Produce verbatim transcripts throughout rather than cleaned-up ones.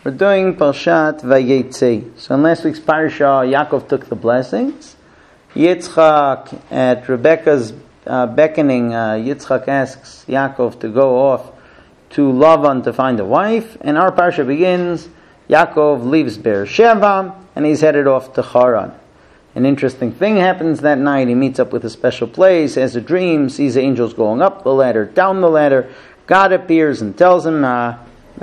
We're doing Parshat Vayetze. So in last week's Parsha, Yaakov took the blessings. Yitzchak, at Rebekah's uh, beckoning, uh, Yitzchak asks Yaakov to go off to Lavan to find a wife. And our Parsha begins, Yaakov leaves Beersheba, and he's headed off to Haran. An interesting thing happens that night. He meets up with a special place, has a dream, sees angels going up the ladder, down the ladder. God appears and tells him, uh,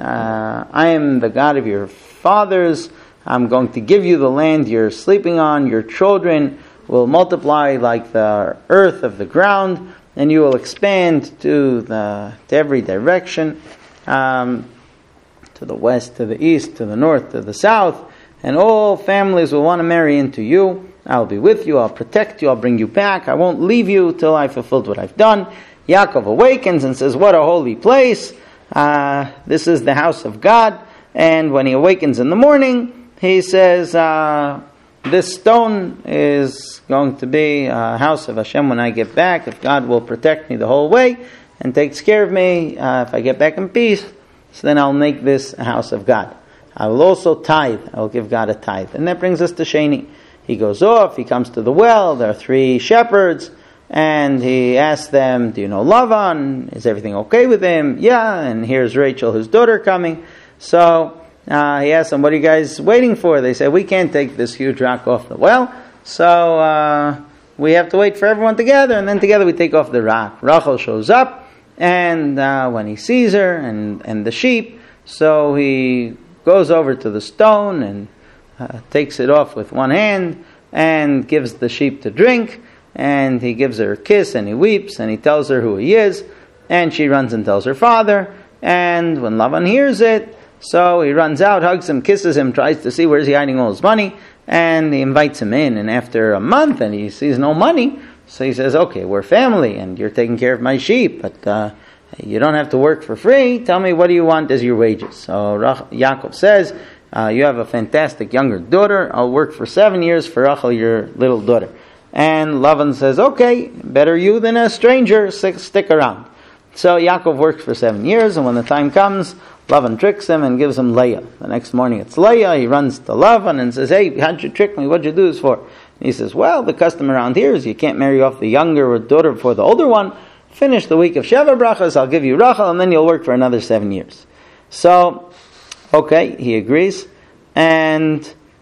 Uh, I am the God of your fathers. I'm going to give you the land you're sleeping on. Your children will multiply like the earth of the ground, and you will expand to the to every direction, um, to the west, to the east, to the north, to the south, and all families will want to marry into you. I'll be with you. I'll protect you. I'll bring you back. I won't leave you till I've fulfilled what I've done. Yaakov awakens and says, "What a holy place! Uh, this is the house of God." And when he awakens in the morning, he says, uh, this stone is going to be a house of Hashem when I get back. If God will protect me the whole way and takes care of me, uh, if I get back in peace, so then I'll make this a house of God. I will also tithe. I will give God a tithe. And that brings us to Sheni. He goes off, he comes to the well, there are three shepherds, and he asks them, do you know Lavan? Is everything okay with him? Yeah, and here's Rachel, his daughter, coming. So uh, he asks them, what are you guys waiting for? They say, we can't take this huge rock off the well, so uh, we have to wait for everyone together, and then together we take off the rock. Rachel shows up, and uh, when he sees her and, and the sheep, so he goes over to the stone and uh, takes it off with one hand and gives the sheep to drink. And he gives her a kiss, and he weeps, and he tells her who he is, and she runs and tells her father. And when Lavan hears it, so he runs out, hugs him, kisses him, tries to see where is he hiding all his money, and he invites him in. And after a month, and he sees no money, so he says, okay, we're family, and you're taking care of my sheep, but uh, you don't have to work for free. Tell me, what do you want as your wages? So Rach- Yaakov says, uh, you have a fantastic younger daughter. I'll work for seven years for Rachel, your little daughter. And Lavan says, okay, better you than a stranger, stick around. So Yaakov works for seven years, and when the time comes, Lavan tricks him and gives him Leah. The next morning it's Leah. He runs to Lavan and says, hey, how'd you trick me? What'd you do this for? And he says, well, the custom around here is you can't marry off the younger daughter before the older one. Finish the week of Sheva Brachas, I'll give you Rachel, and then you'll work for another seven years. So, okay, he agrees. And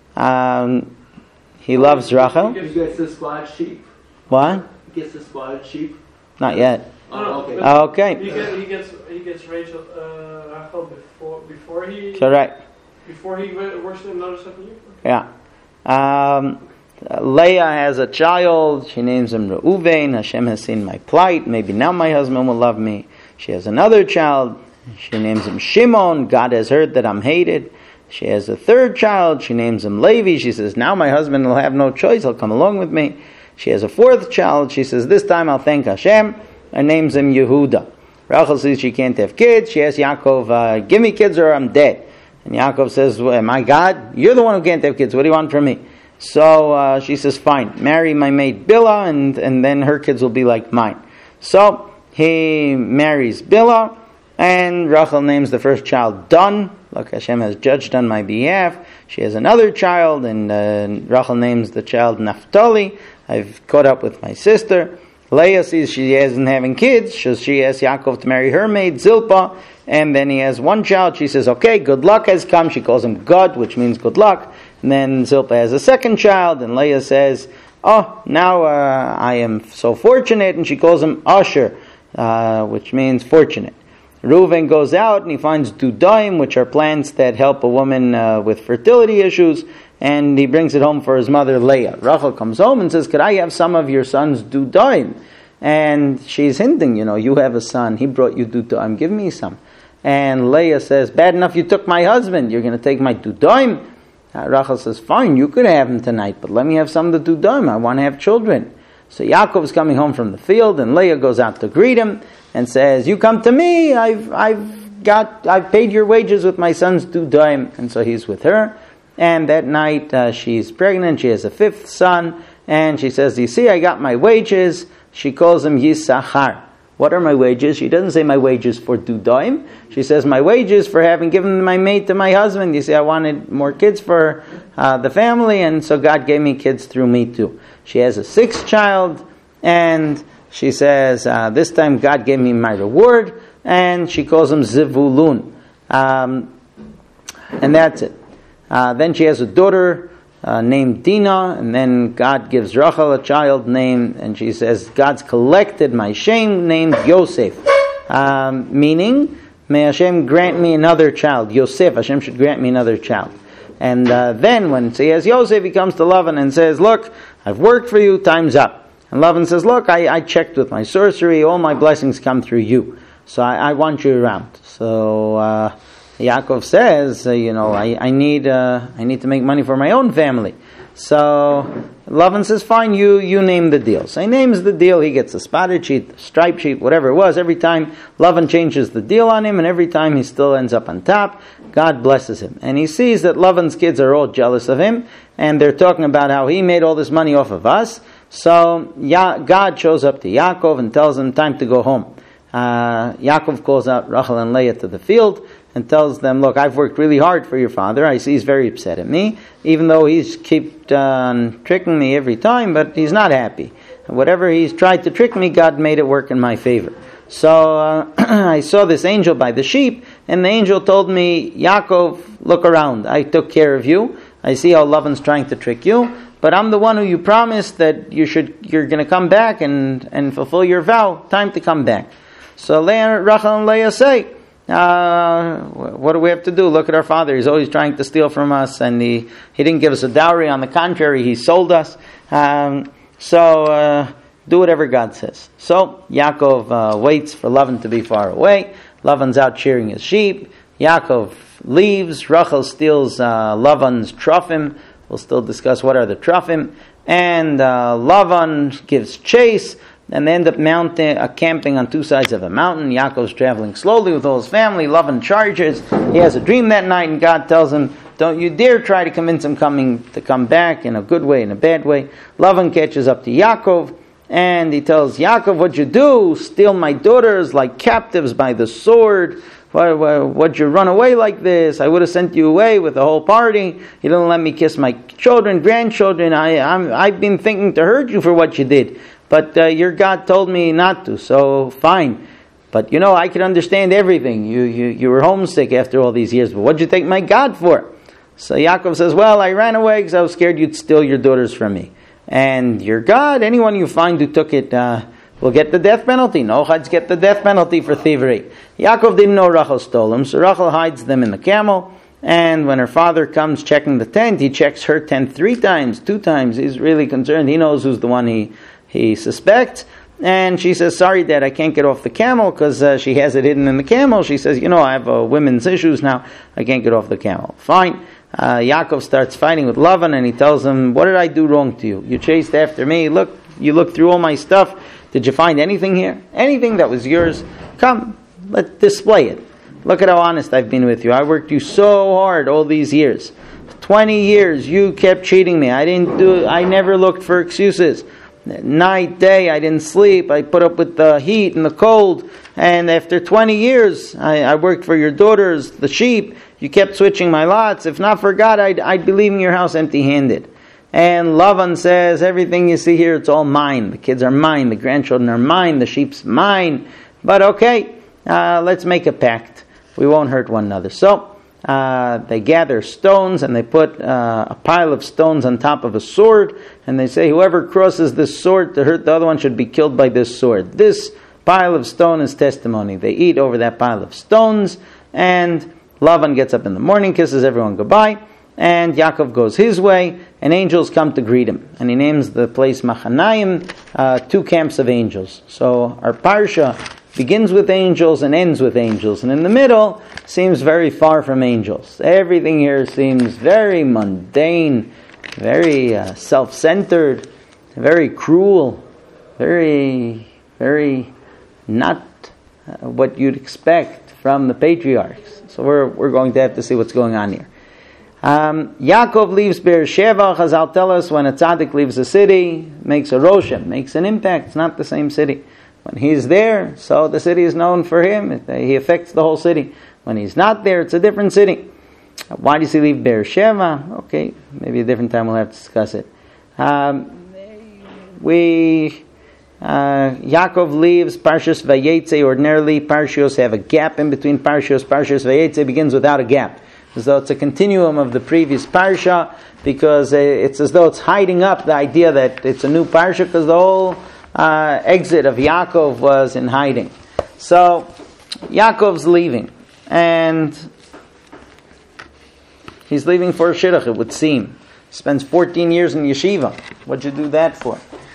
Um, He loves Rachel. He gets the spotted sheep. What? He gets the spotted sheep. Not yet. Oh, no, okay. Oh, okay. He gets he gets he gets Rachel uh, Rachel before before he Correct. before he works in another seven years. Yeah. Um, Leah has a child. She names him Reuven. Hashem has seen my plight. Maybe now my husband will love me. She has another child. She names him Shimon. God has heard that I'm hated. She has a third child. She names him Levi. She says, now my husband will have no choice. He'll come along with me. She has a fourth child. She says, this time I'll thank Hashem. And names him Yehuda. Rachel says she can't have kids. She asks Yaakov, uh, give me kids or I'm dead. And Yaakov says, well, my God, you're the one who can't have kids. What do you want from me? So uh, she says, fine, marry my maid Bilhah, and, and then her kids will be like mine. So he marries Bilhah, and Rachel names the first child Dan. Look, Hashem has judged on my behalf. She has another child, and uh, Rachel names the child Naphtali. I've caught up with my sister. Leah sees she isn't having kids, so she asks Yaakov to marry her maid Zilpah, and then he has one child. She says, okay, good luck has come. She calls him God, which means good luck. And then Zilpah has a second child, and Leah says, oh, now uh, I am so fortunate, and she calls him Asher, uh, which means fortunate. Reuven goes out and he finds dudaim, which are plants that help a woman uh, with fertility issues, and he brings it home for his mother Leah. Rachel comes home and says, could I have some of your son's dudaim? And she's hinting, you know, you have a son, he brought you dudaim, give me some. And Leah says, bad enough you took my husband, you're going to take my dudaim? Uh, Rachel says, fine, you could have him tonight, but let me have some of the dudaim, I want to have children. So Yaakov is coming home from the field, and Leah goes out to greet him and says, you come to me, I've I've got I've paid your wages with my son's dudaim. And so he's with her, and that night uh, she's pregnant, she has a fifth son, and she says, you see, I got my wages. She calls him Yisachar, What are my wages? She doesn't say my wages for dudaim. She says my wages for having given my mate to my husband. You see, I wanted more kids for uh, the family, and so God gave me kids through me too. She has a sixth child, and she says, uh, this time God gave me my reward, and she calls him Zivulun. Um, and that's it. Uh, then she has a daughter uh, named Dinah, and then God gives Rachel a child named, and she says, God's collected my shame, named Yosef. Um, meaning, may Hashem grant me another child. Yosef, Hashem should grant me another child. And uh, then when he has Yosef, he comes to Lavan and says, look, I've worked for you, time's up. And Lavan says, look, I, I checked with my sorcery, all my blessings come through you. So I, I want you around. So uh, Yaakov says, uh, you know, I, I need uh, I need to make money for my own family. So Lavan says, fine, you you name the deal. So he names the deal, he gets a spotted sheet, striped sheet, whatever it was. Every time Lavan changes the deal on him, and every time he still ends up on top, God blesses him. And he sees that Lavan's kids are all jealous of him, and they're talking about how he made all this money off of us. So ya- God shows up to Yaakov and tells him, time to go home. Uh, Yaakov calls out Rachel and Leah to the field and tells them, look, I've worked really hard for your father. I see he's very upset at me, even though he's kept uh, tricking me every time, but he's not happy. Whatever he's tried to trick me, God made it work in my favor. So uh, I saw this angel by the sheep, and the angel told me, Yaakov, look around. I took care of you. I see how Lavan's trying to trick you, but I'm the one who you promised that you should, you're going to come back and, and fulfill your vow. Time to come back. So Leah, Rachel and Leah say, uh, what do we have to do? Look at our father. He's always trying to steal from us, and he, he didn't give us a dowry. On the contrary, he sold us. Um, so uh, do whatever God says. So Yaakov uh, waits for Lavan to be far away. Lavan's out shearing his sheep. Yaakov leaves. Rachel steals uh, Lavan's trophim. We'll still discuss what are the trophim. And uh, Lavan gives chase. And they end up mounting, uh, camping on two sides of a mountain. Yaakov's traveling slowly with all his family. Lavan charges. He has a dream that night, and God tells him, don't you dare try to convince him coming to come back in a good way, in a bad way. Lavan catches up to Yaakov, and he tells Yaakov, what'd you do? Steal my daughters like captives by the sword. Why, why, what'd you run away like this? I would have sent you away with the whole party. You didn't let me kiss my children, grandchildren. I, I'm, I've been thinking to hurt you for what you did. But uh, your God told me not to, so fine. But you know, I can understand everything. You, you you were homesick after all these years, but what'd you take my God for? So Yaakov says, well, I ran away because I was scared you'd steal your daughters from me. And your God, anyone you find who took it, uh, will get the death penalty. No chads get the death penalty for thievery. Yaakov didn't know Rachel stole them, so Rachel hides them in the camel. And when her father comes checking the tent, he checks her tent three times, two times. He's really concerned. He knows who's the one he... He suspects, and she says, sorry, Dad, I can't get off the camel because uh, she has it hidden in the camel. She says, you know, I have uh, women's issues now. I can't get off the camel. Fine. Uh, Yaakov starts fighting with Lavan, and he tells him, what did I do wrong to you? You chased after me. Look, you looked through all my stuff. Did you find anything here? Anything that was yours? Come, let's display it. Look at how honest I've been with you. I worked you so hard all these years. Twenty years, you kept cheating me. I didn't do. I never looked for excuses. Night, day, I didn't sleep. I put up with the heat and the cold. And after twenty years, I, I worked for your daughters, the sheep. You kept switching my lots. If not for God, I'd, I'd be leaving your house empty-handed. And Lavan says, everything you see here, it's all mine. The kids are mine. The grandchildren are mine. The sheep's mine. But okay, uh, let's make a pact. We won't hurt one another. So, Uh, they gather stones and they put uh, a pile of stones on top of a sword, and they say whoever crosses this sword to hurt the other one should be killed by this sword. This pile of stone is testimony. They eat over that pile of stones, and Lavan gets up in the morning, kisses everyone goodbye, and Yaakov goes his way, and angels come to greet him. And he names the place Machanayim, uh, two camps of angels. So our parsha begins with angels and ends with angels. And in the middle seems very far from angels. Everything here seems very mundane, very uh, self-centered, very cruel, very, very not uh, what you'd expect from the patriarchs. So we're we're going to have to see what's going on here. Um, Yaakov leaves Beersheba. Chazal tell us when a tzaddik leaves a city, makes a roshem, makes an impact. It's not the same city. When he's there, so the city is known for him. He affects the whole city. When he's not there, it's a different city. Why does he leave Beersheba? Okay, maybe a different time we'll have to discuss it. Um, we, uh, Yaakov leaves Parshas Vayetze. Ordinarily, Parshios have a gap in between Parshios. Parshas Vayetze begins without a gap, as though it's a continuum of the previous Parsha, because it's as though it's hiding up the idea that it's a new Parsha, because the whole uh, exit of Yaakov was in hiding. So, Yaakov's leaving, and he's leaving for a shidduch, it would seem. He spends fourteen years in yeshiva. What'd you do that for?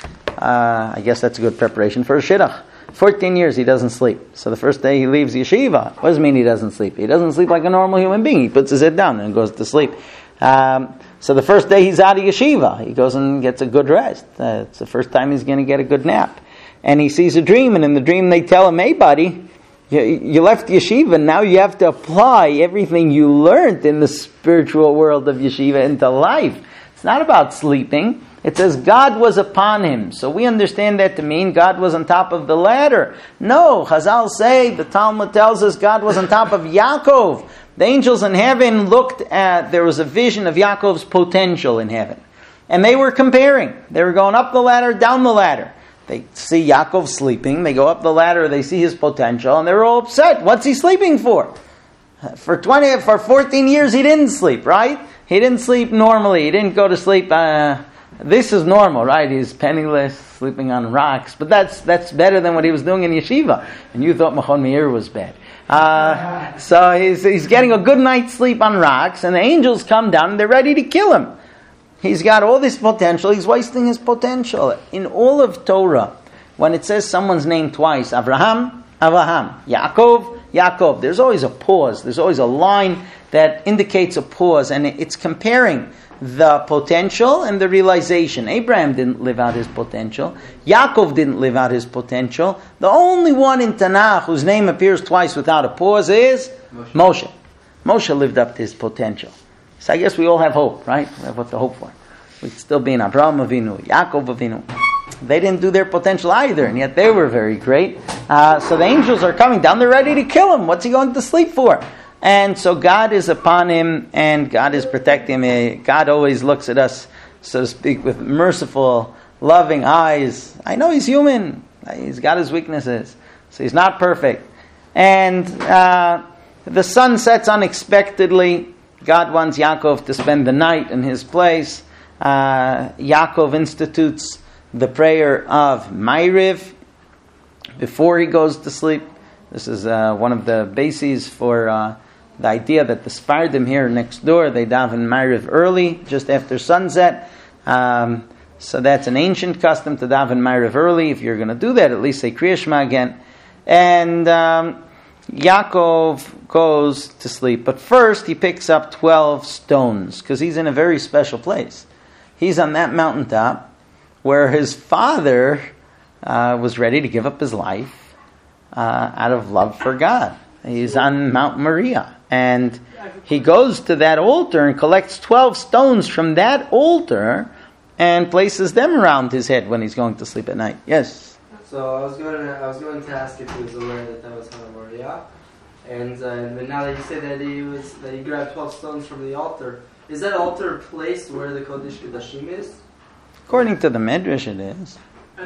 Uh, I guess that's a good preparation for a shidduch. fourteen years he doesn't sleep. So the first day he leaves yeshiva, what does it mean he doesn't sleep? He doesn't sleep like a normal human being. He puts his head down and goes to sleep. Um, so the first day he's out of yeshiva, he goes and gets a good rest. Uh, it's the first time he's going to get a good nap. And he sees a dream, and in the dream they tell him, hey buddy, you, you left yeshiva, now you have to apply everything you learned in the spiritual world of yeshiva into life. It's not about sleeping. It says God was upon him. So we understand that to mean God was on top of the ladder. No, Chazal say, the Talmud tells us God was on top of Yaakov. The angels in heaven looked at, there was a vision of Yaakov's potential in heaven. And they were comparing. They were going up the ladder, down the ladder. They see Yaakov sleeping. They go up the ladder, they see his potential, and they're all upset. What's he sleeping for? For twenty, for fourteen years he didn't sleep, right? He didn't sleep normally. He didn't go to sleep. Uh, this is normal, right? He's penniless, sleeping on rocks. But that's that's better than what he was doing in yeshiva. And you thought Machon Meir was bad. Uh, so he's he's getting a good night's sleep on rocks, and the angels come down and they're ready to kill him. He's got all this potential. He's wasting his potential. In all of Torah, when it says someone's name twice, Avraham, Avraham, Yaakov, Yaakov, there's always a pause. There's always a line that indicates a pause, and it's comparing the potential and the realization. Abraham didn't live out his potential. Yaakov didn't live out his potential. The only one in Tanakh whose name appears twice without a pause is Moshe. Moshe, Moshe lived up to his potential. So I guess we all have hope, right? We have what to hope for. We'd still be in Abraham Avinu, Yaakov Avinu. They didn't do their potential either, and yet they were very great. Uh, so the angels are coming down. They're ready to kill him. What's he going to sleep for? And so God is upon him, and God is protecting him. God always looks at us, so to speak, with merciful, loving eyes. I know he's human. He's got his weaknesses. So he's not perfect. And uh, the sun sets unexpectedly. God wants Yaakov to spend the night in his place. Uh, Yaakov institutes the prayer of Ma'ariv before he goes to sleep. This is uh, one of the bases for uh, the idea that the Sfardim here next door, they daven Ma'ariv early, just after sunset. Um, so that's an ancient custom to daven Ma'ariv early. If you're going to do that, at least say Kriya Shema again. And um, Yaakov goes to sleep. But first, he picks up twelve stones, because he's in a very special place. He's on that mountaintop where his father uh, was ready to give up his life uh, out of love for God. He's on Mount Moriah. And he goes to that altar and collects twelve stones from that altar and places them around his head when he's going to sleep at night. Yes? So I was going to, I was going to ask if he was aware that that was Mount Moriah. And uh, but now that you say that he was that he grabbed twelve stones from the altar, is that altar placed where the Kodesh Kodashim is? According to the Medrash, it is.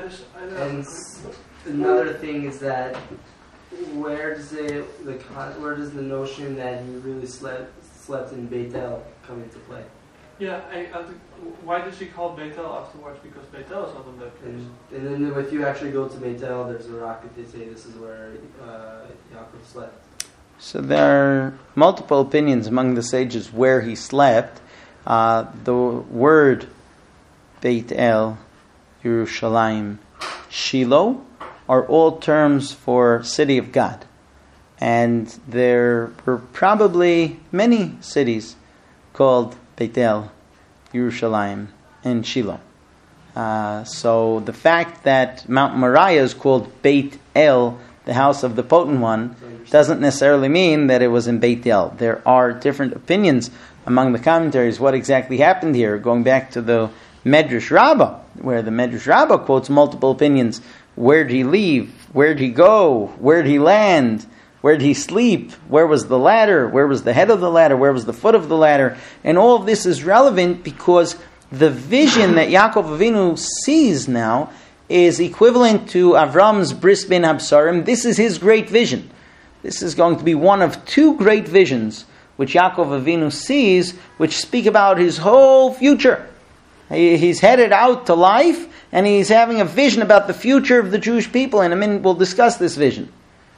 And another thing is that where does the, the where does the notion that he really slept slept in Beit El come into play? Yeah, I, I think, why did she call Beit El afterwards? Because Beit El is not on that place. And, and then if you actually go to Beit El, there's a rock that they say this is where uh, Yaakov slept. So there are multiple opinions among the sages where he slept. Uh, the word Beit El, Yerushalayim, Shiloh are all terms for city of God. And there were probably many cities called Beit El, Yerushalayim, and Shiloh. Uh, so the fact that Mount Moriah is called Beit El, the house of the potent one, doesn't necessarily mean that it was in Beit El. There are different opinions among the commentaries what exactly happened here, going back to the Medrash Rabbah, where the Medrash Rabbah quotes multiple opinions. Where did he leave? Where'd he go? Where'd he land? Where'd he sleep? Where was the ladder? Where was the head of the ladder? Where was the foot of the ladder? And all of this is relevant because the vision that Yaakov Avinu sees now is equivalent to Avram's Bris bin Absarim. This is his great vision. This is going to be one of two great visions which Yaakov Avinu sees, which speak about his whole future. He, he's headed out to life, and he's having a vision about the future of the Jewish people. In a minute we'll discuss this vision.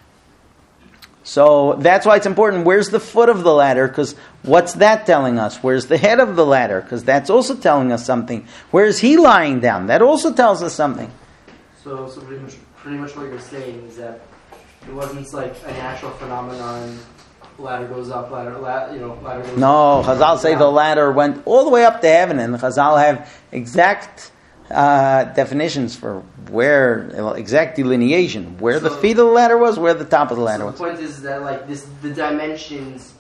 So that's why it's important. Where's the foot of the ladder? Because what's that telling us? Where's the head of the ladder? Because that's also telling us something. Where's he lying down? That also tells us something. So, so pretty much, pretty much what you're saying is that it wasn't like a natural phenomenon. Ladder goes up, ladder, ladder you know, ladder goes no, up. No, Chazal say the ladder went all the way up to heaven, and Chazal have exact uh, definitions for where, well, exact delineation, where so, the feet of the ladder was, where the top of the ladder so was. The point is that like this, the dimensions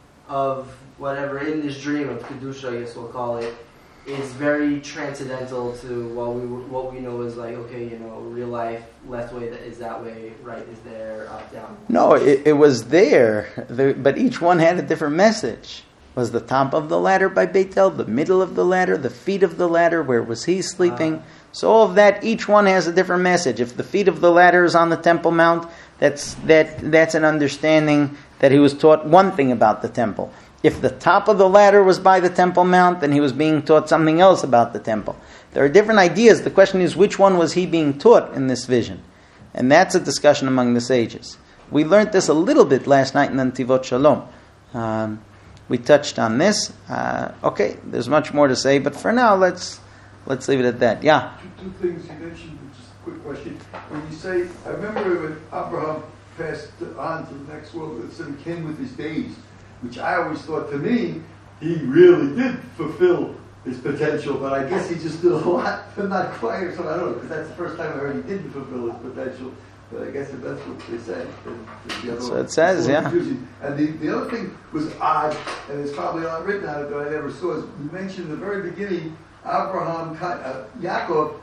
of whatever in this dream of Kedusha, I guess we'll call it, is very transcendental to what we what we know is like, okay, you know, real life, left way that is that way, right is there, up, down. No, it, it was there, the, but each one had a different message. Was the top of the ladder by Beit El, the middle of the ladder, the feet of the ladder, where was he sleeping? Uh, so all of that, each one has a different message. If the feet of the ladder is on the Temple Mount, that's that that's an understanding that he was taught one thing about the temple. If the top of the ladder was by the Temple Mount, then he was being taught something else about the temple. There are different ideas. The question is, which one was he being taught in this vision? And that's a discussion among the sages. We learned this a little bit last night in Netivot Shalom. Um, we touched on this. Uh, okay, there's much more to say, but for now, let's let's leave it at that. Yeah? Two, two things you mentioned, just a quick question. When you say, I remember when Abraham passed on to the next world, it said he came with his days, which I always thought, to me, he really did fulfill his potential, but I guess he just did a lot, but not quite, or something. I don't know, because that's the first time I heard he didn't fulfill his potential. But I guess if that's what they say. Then the other so one, it says, yeah. Confusing. And the, the other thing was odd, and it's probably not written on it, but I never saw, is you mentioned in the very beginning, Abraham, uh, Yaakov,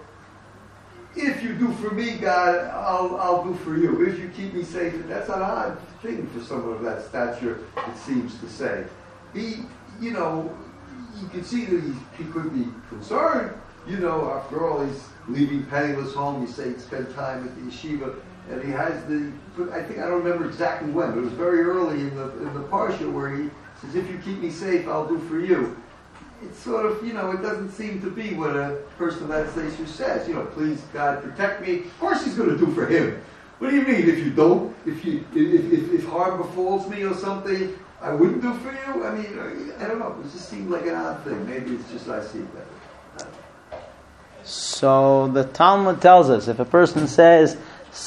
if you do for me, God, I'll I'll do for you. If you keep me safe, that's an odd thing for someone of that stature, it seems to say. He, you know, you can see that he, he could be concerned. You know, after all, he's leaving penniless home. You say he spent time at the yeshiva, and he has the. I think I don't remember exactly when, but it was very early in the in the parsha where he says, "If you keep me safe, I'll do for you." It's sort of, you know, it doesn't seem to be what a person of that stature says. You know, please God protect me. Of course, he's going to do for him. What do you mean? If you don't, if you if if, if harm befalls me or something, I wouldn't do for you. I mean, I don't know. It just seemed like an odd thing. Maybe it's just I see it better. So the Talmud tells us, if a person says,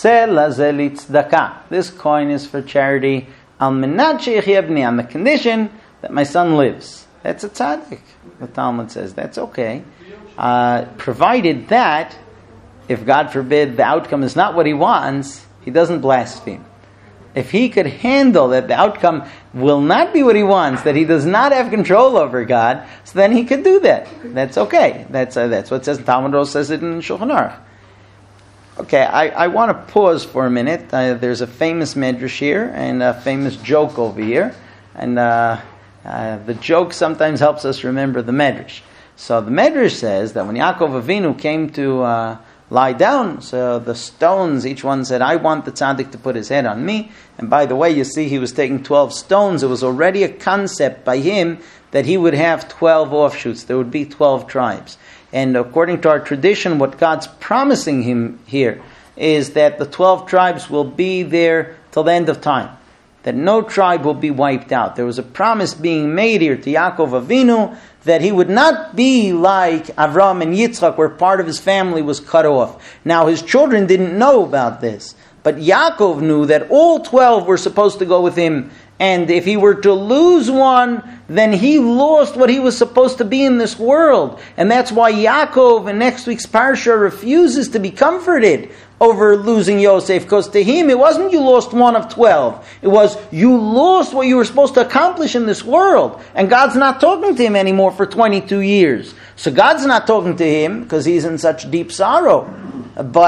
this coin is for charity, on the condition that my son lives. That's a tzaddik, the Talmud says. That's okay. Uh, provided that, if God forbid the outcome is not what he wants, he doesn't blaspheme. If he could handle that the outcome will not be what he wants, that he does not have control over God, so then he could do that. That's okay. That's uh, that's what it says. Talmud also says it in Shulchan Aruch. Okay, I, I want to pause for a minute. Uh, there's a famous medrash here and a famous joke over here. And uh, uh, the joke sometimes helps us remember the medrash. So the medrash says that when Yaakov Avinu came to uh, lie down, so the stones, each one said, I want the tzaddik to put his head on me. And by the way, you see he was taking twelve stones. It was already a concept by him that he would have twelve offshoots. There would be twelve tribes. And according to our tradition, what God's promising him here is that the twelve tribes will be there till the end of time. That no tribe will be wiped out. There was a promise being made here to Yaakov Avinu that he would not be like Avram and Yitzchak, where part of his family was cut off. Now his children didn't know about this, but Yaakov knew that all twelve were supposed to go with him, and if he were to lose one, then he lost what he was supposed to be in this world. And that's why Yaakov in next week's parsha refuses to be comforted over losing Yosef, because to him it wasn't you lost one of twelve. It was you lost what you were supposed to accomplish in this world. And God's not talking to him anymore for twenty-two years. So God's not talking to him because he's in such deep sorrow. But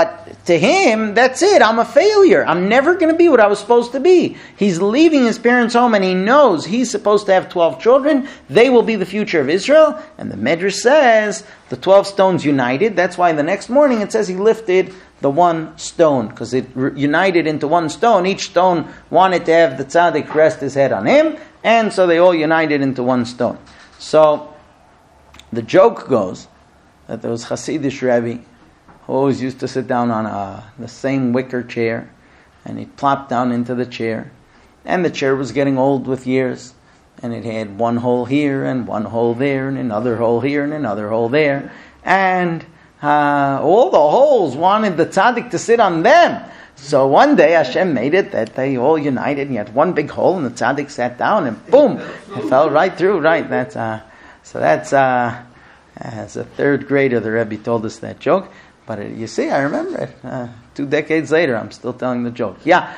to him, that's it. I'm a failure. I'm never going to be what I was supposed to be. He's leaving his parents' home and he knows he's supposed to have twelve children. They will be the future of Israel. And the Medrash says the twelve stones united. That's why the next morning it says he lifted the one stone, because it re- united into one stone. Each stone wanted to have the tzaddik rest his head on him, and so they all united into one stone. So the joke goes that there was Hasidish Rebbe who always used to sit down on a, the same wicker chair, and he'd plop down into the chair, and the chair was getting old with years, and it had one hole here, and one hole there, and another hole here, and another hole there, and uh, all the holes wanted the tzaddik to sit on them. So one day Hashem made it that they all united, and you had one big hole, and the tzaddik sat down, and boom, it fell right through. Right, that's uh, so that's uh, as a third grader, the Rebbe told us that joke. But it, you see, I remember it. Uh, two decades later, I'm still telling the joke. Yeah.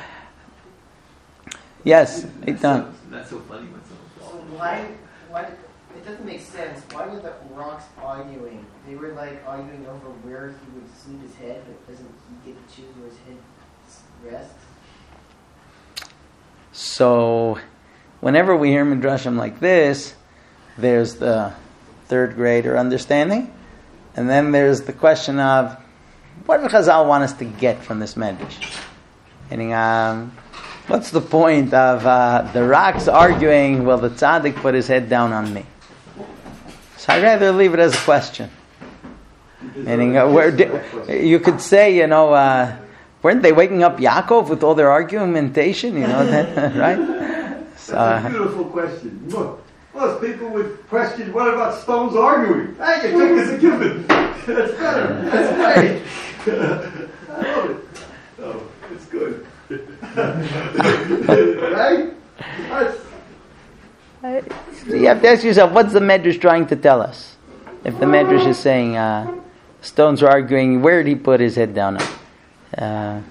Yes. That's so, that's so funny. That's so So why, why, it doesn't make sense. Why were the rocks arguing? They were like arguing over where he would sleep his head, but doesn't he get to choose where his head rests? So, whenever we hear midrashim like this, there's the third grader understanding, and then there's the question of, what does Chazal want us to get from this medrash? Meaning, um, what's the point of uh, the rocks arguing, will the tzaddik put his head down on me? So I'd rather leave it as a question. Meaning, uh, where di- you could say, you know, uh, weren't they waking up Yaakov with all their argumentation? You know, that, right? So, That's a beautiful question. Look, most people would question, what about stones arguing? I can take as a given. That's better. That's great. I love it. Oh, it's good. Right? That's, you have to ask yourself, what's the Medrash trying to tell us? If the Medrash is saying uh, stones are arguing, where did he put his head down on? Uh,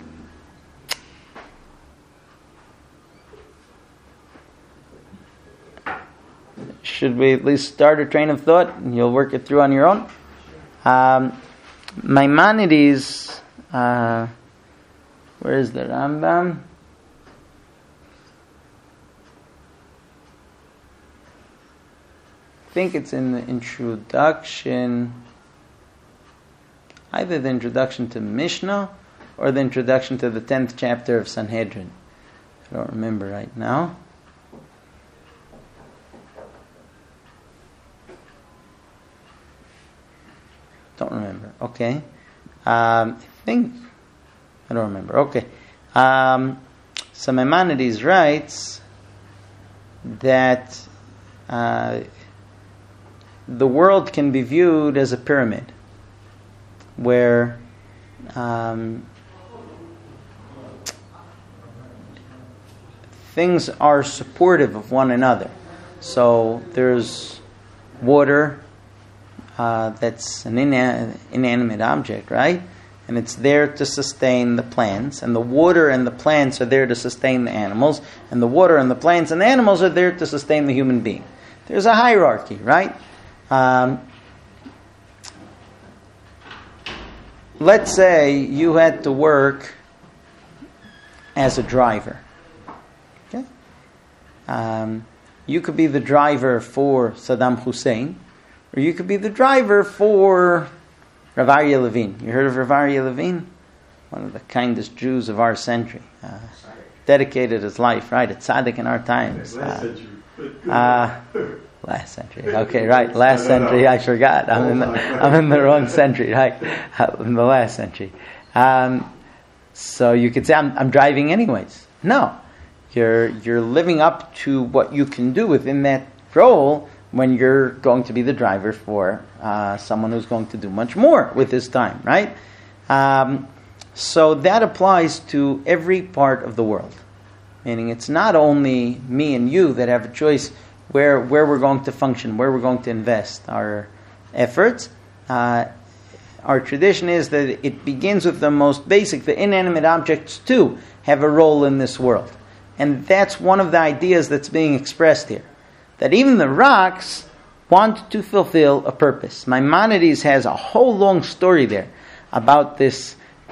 should we at least start a train of thought and you'll work it through on your own? Um, Maimonides, uh, where is the Rambam? I think it's in the introduction, either the introduction to Mishnah or the introduction to the tenth chapter of Sanhedrin. I don't remember right now. Don't remember. Okay. Um, I think, I don't remember. Okay. Um, so Maimonides writes that uh, the world can be viewed as a pyramid where um, things are supportive of one another. So there's water uh, that's an ina- inanimate object, right? And it's there to sustain the plants, and the water and the plants are there to sustain the animals, and the water and the plants and the animals are there to sustain the human being. There's a hierarchy, right? Um, let's say you had to work as a driver. Okay, um, you could be the driver for Saddam Hussein, or you could be the driver for Rav Aryeh Levine. You heard of Rav Aryeh Levine? One of the kindest Jews of our century. Uh, dedicated his life, right? A tzaddik in our times. last Uh, century. uh, last century. Okay, right. Last century. I forgot. I'm in the I'm in the wrong century. Right, in the last century. Um, so you could say I'm, I'm driving anyways. No, you're you're living up to what you can do within that role when you're going to be the driver for uh, someone who's going to do much more with his time, right? Um, so that applies to every part of the world. Meaning it's not only me and you that have a choice where where we're going to function, where we're going to invest our efforts. Uh, our tradition is that it begins with the most basic. The inanimate objects too have a role in this world. And that's one of the ideas that's being expressed here. That even the rocks want to fulfill a purpose. Maimonides has a whole long story there about this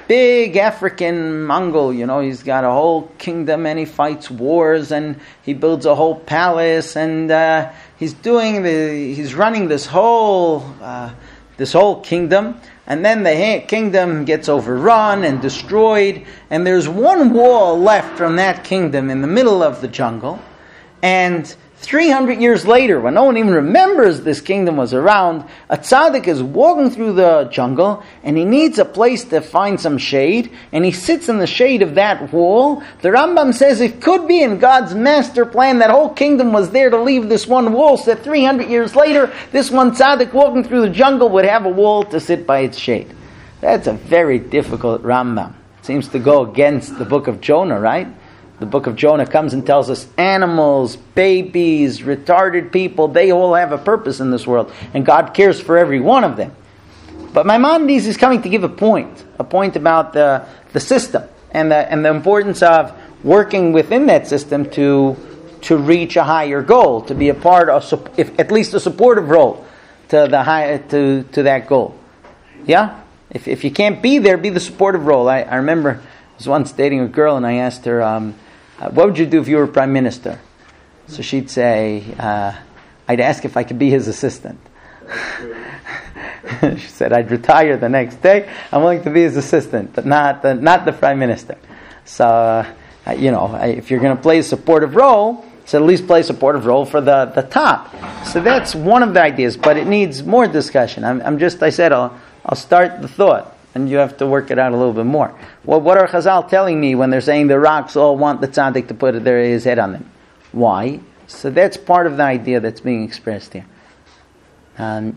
big African Mongol, you know, he's got a whole kingdom and he fights wars and he builds a whole palace and uh, he's doing the, he's running this whole, uh, this whole kingdom. And then the ha- kingdom gets overrun and destroyed, and there's one wall left from that kingdom in the middle of the jungle. And three hundred years later, when no one even remembers this kingdom was around, a tzaddik is walking through the jungle, and he needs a place to find some shade, and he sits in the shade of that wall. The Rambam says it could be in God's master plan that whole kingdom was there to leave this one wall, so that three hundred years later, this one tzaddik walking through the jungle would have a wall to sit by its shade. That's a very difficult Rambam. It seems to go against the book of Jonah, right? The book of Jonah comes and tells us animals, babies, retarded people, they all have a purpose in this world. And God cares for every one of them. But Maimonides is coming to give a point. A point about the, the system. And the, and the importance of working within that system to, to reach a higher goal. To be a part of, if, at least a supportive role to, the high, to, to that goal. Yeah? If, if you can't be there, be the supportive role. I, I remember I was once dating a girl and I asked her, um, Uh, what would you do if you were prime minister? So she'd say, uh, I'd ask if I could be his assistant. She said, I'd retire the next day. I'm willing to be his assistant, but not the, not the prime minister. So, uh, you know, if you're going to play a supportive role, so at least play a supportive role for the, the top. So that's one of the ideas, but it needs more discussion. I'm, I'm just, I said, I'll, I'll start the thought. And you have to work it out a little bit more. Well, what are Chazal telling me when they're saying the rocks all want the tzaddik to put their, his head on them? Why? So that's part of the idea that's being expressed here. Um,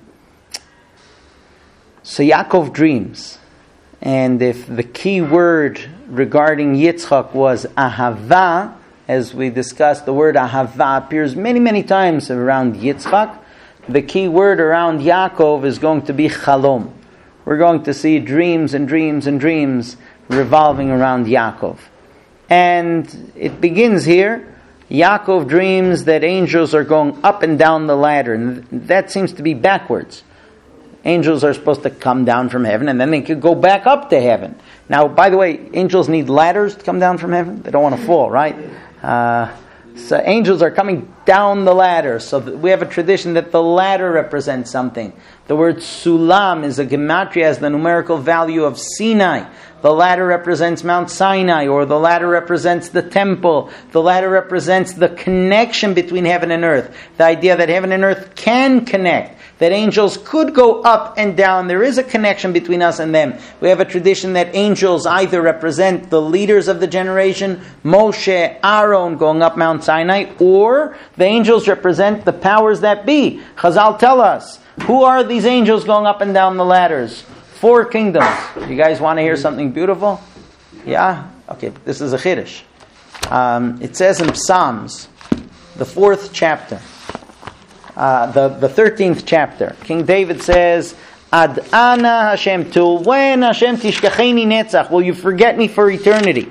so Yaakov dreams. And if the key word regarding Yitzchak was ahava, as we discussed, the word ahava appears many, many times around Yitzchak. The key word around Yaakov is going to be chalom. We're going to see dreams and dreams and dreams revolving around Yaakov. And it begins here. Yaakov dreams that angels are going up and down the ladder. And that seems to be backwards. Angels are supposed to come down from heaven and then they could go back up to heaven. Now, by the way, angels need ladders to come down from heaven. They don't want to fall, right? Uh, so angels are coming down the ladder. So we have a tradition that the ladder represents something. The word sulam is a gematria, as the numerical value of Sinai. The ladder represents Mount Sinai, or the ladder represents the temple. The ladder represents the connection between heaven and earth. The idea that heaven and earth can connect. That angels could go up and down. There is a connection between us and them. We have a tradition that angels either represent the leaders of the generation, Moshe, Aaron going up Mount Sinai, or the angels represent the powers that be. Chazal tell us, who are these angels going up and down the ladders? Four kingdoms. You guys want to hear something beautiful? Yeah? Okay, this is a chiddush. Um, it says in Psalms, the fourth chapter, uh, the, the thirteenth chapter, King David says, Ad ana Hashem, till when Hashem tishkacheni netzach, will you forget me for eternity?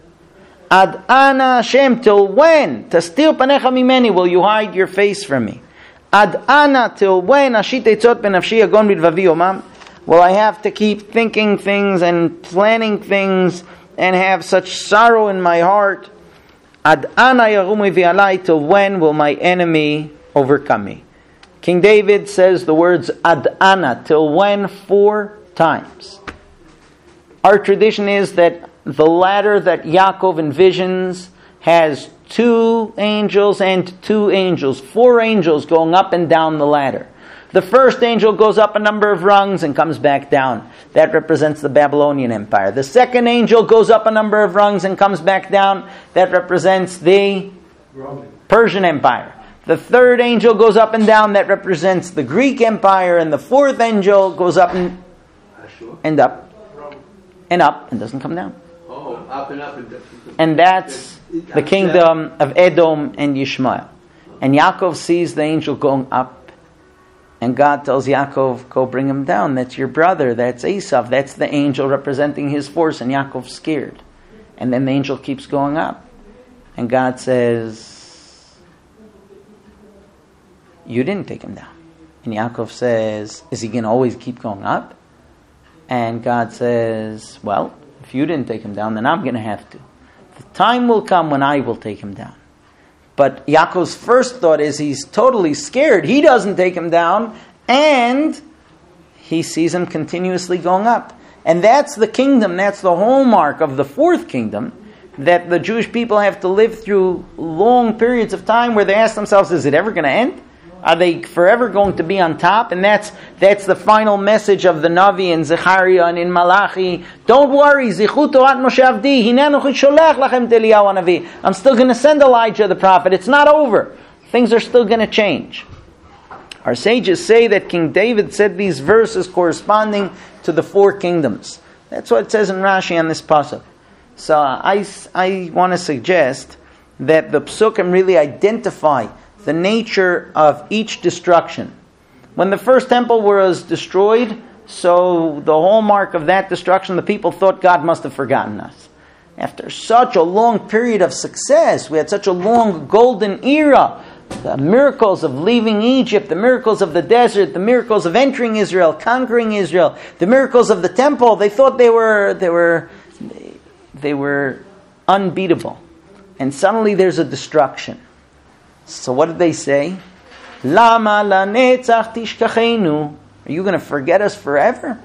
Ad ana Hashem, till when? Tastir panecha mimeni, will you hide your face from me? Ad ana, till when? Ashit etzot benafshi agon bidvavi omam, will I have to keep thinking things and planning things and have such sorrow in my heart? Ad ana yarum vi'alai, till when will my enemy overcome me? King David says the words ad ana, till when, four times. Our tradition is that the ladder that Yaakov envisions has two angels and two angels, four angels going up and down the ladder. The first angel goes up a number of rungs and comes back down. That represents the Babylonian Empire. The second angel goes up a number of rungs and comes back down. That represents the Persian Empire. The third angel goes up and down. That represents the Greek Empire. And the fourth angel goes up and, and up and up and doesn't come down. Oh, up and up and down. And that's the kingdom of Edom and Yishmael. And Yaakov sees the angel going up. And God tells Yaakov, go bring him down. That's your brother. That's Esav. That's the angel representing his force. And Yaakov's scared. And then the angel keeps going up. And God says, you didn't take him down. And Yaakov says, is he going to always keep going up? And God says, well, If you didn't take him down, then I'm going to have to. The time will come when I will take him down. But Yaakov's first thought is he's totally scared. He doesn't take him down, and he sees him continuously going up. And that's the kingdom, that's the hallmark of the fourth kingdom, that the Jewish people have to live through long periods of time where they ask themselves, is it ever going to end? Are they forever going to be on top? And that's that's the final message of the Navi in Zechariah and in Malachi. Don't worry, Zichu Torat Moshe Avdi, Hinenu Cholech Lachem Eliyahu Hanavi. I'm still going to send Elijah the prophet. It's not over. Things are still going to change. Our sages say that King David said these verses corresponding to the four kingdoms. That's what it says in Rashi on this pasuk. So I, I want to suggest that the psukim really identify the nature of each destruction. When the first temple was destroyed, so the hallmark of that destruction, the people thought God must have forgotten us. After such a long period of success, we had such a long golden era, the miracles of leaving Egypt, the miracles of the desert, the miracles of entering Israel, conquering Israel, the miracles of the temple, they thought they were they were they were unbeatable. And suddenly there's a destruction. So what did they say? Lama lanetzach tishkachenu. Are you going to forget us forever?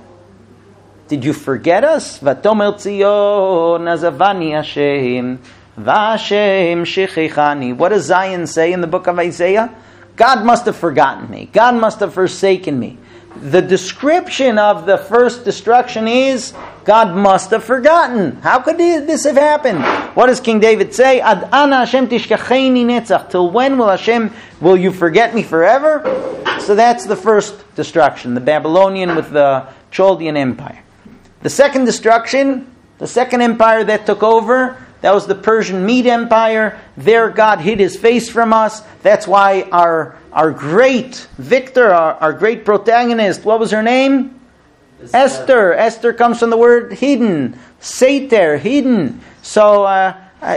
Did you forget us? Vatomer Tzion azavani Hashem v'Hashem shechechani. What does Zion say in the book of Isaiah? God must have forgotten me. God must have forsaken me. The description of the first destruction is God must have forgotten. How could this have happened? What does King David say? Ad ana Hashem tishkacheni netzach. Till when will Hashem, will you forget me forever? So that's the first destruction, the Babylonian with the Chaldean Empire. The second destruction, the second empire that took over, that was the Persian Mede Empire. There God hid his face from us. That's why our our great victor, our, our great protagonist, what was her name? Esther. Esther. Esther comes from the word hidden. Seter, hidden. So uh,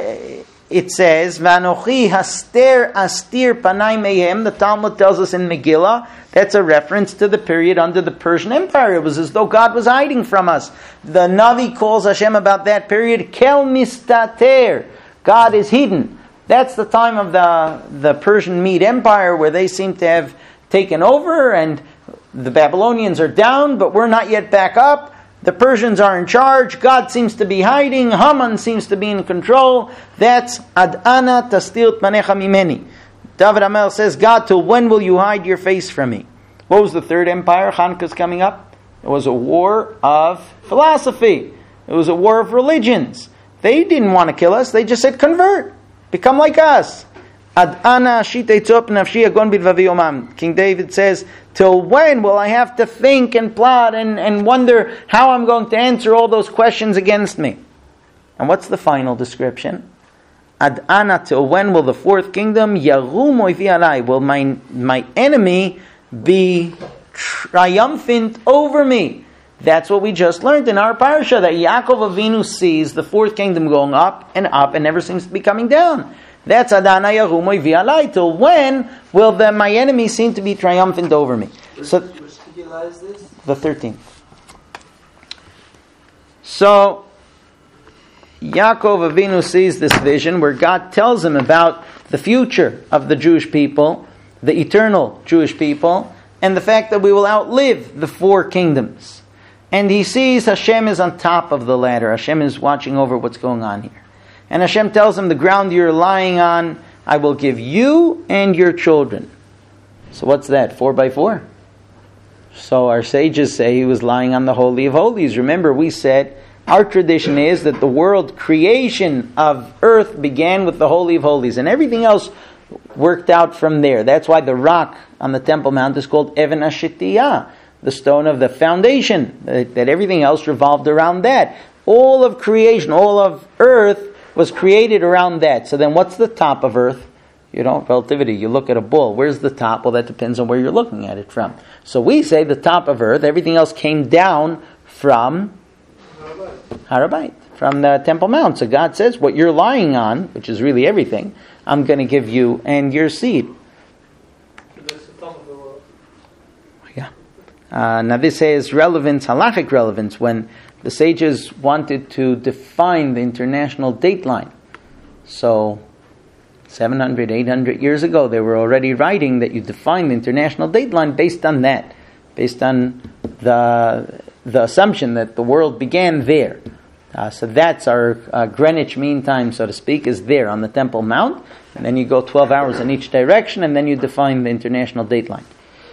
it says, Vanochi haster astir panai mehem. The Talmud tells us in Megillah, that's a reference to the period under the Persian Empire. It was as though God was hiding from us. The Navi calls Hashem about that period, Kel mistater. God is hidden. That's the time of the, the Persian Mede Empire where they seem to have taken over and the Babylonians are down, but we're not yet back up. The Persians are in charge. God seems to be hiding. Haman seems to be in control. That's Ad ana tastil panecha mimeni. David HaMelech says, God, till when will you hide your face from me? What was the third empire? Hanukkah's coming up. It was a war of philosophy. It was a war of religions. They didn't want to kill us. They just said, convert. Become like us. Ad ana shiteitzop nafshi agon bidvavi omam. King David says, till when will I have to think and plot and, and wonder how I'm going to answer all those questions against me? And what's the final description? Ad ana, till when will the fourth kingdom, yarum oivi alai, will my, my enemy be triumphant over me? That's what we just learned in our parsha, that Yaakov Avinu sees the fourth kingdom going up and up and never seems to be coming down. That's Adana Yarum Oivi Alai. Till when will the, my enemy seem to be triumphant over me? Which, so, which Megillah is this? The thirteenth. So, Yaakov Avinu sees this vision where God tells him about the future of the Jewish people, the eternal Jewish people, and the fact that we will outlive the four kingdoms. And he sees Hashem is on top of the ladder. Hashem is watching over what's going on here. And Hashem tells him, the ground you're lying on, I will give you and your children. So what's that? Four by four? So our sages say he was lying on the Holy of Holies. Remember, we said, our tradition is that the world creation of earth began with the Holy of Holies. And everything else worked out from there. That's why the rock on the Temple Mount is called Even HaShetiyah, the stone of the foundation, that, that everything else revolved around that. All of creation, all of earth was created around that. So then what's the top of earth? You know, relativity. You look at a bull. Where's the top? Well, that depends on where you're looking at it from. So we say the top of earth, everything else came down from Har HaBayit, from the Temple Mount. So God says, what you're lying on, which is really everything, I'm going to give you and your seed. That's the top of the world. Yeah. Uh, now this has relevance, halachic relevance, when the sages wanted to define the international date line. So, seven hundred, eight hundred years ago, they were already writing that you define the international date line based on that, based on the the assumption that the world began there. Uh, so that's our uh, Greenwich Mean Time, so to speak, is there on the Temple Mount, and then you go twelve hours in each direction, and then you define the international date line.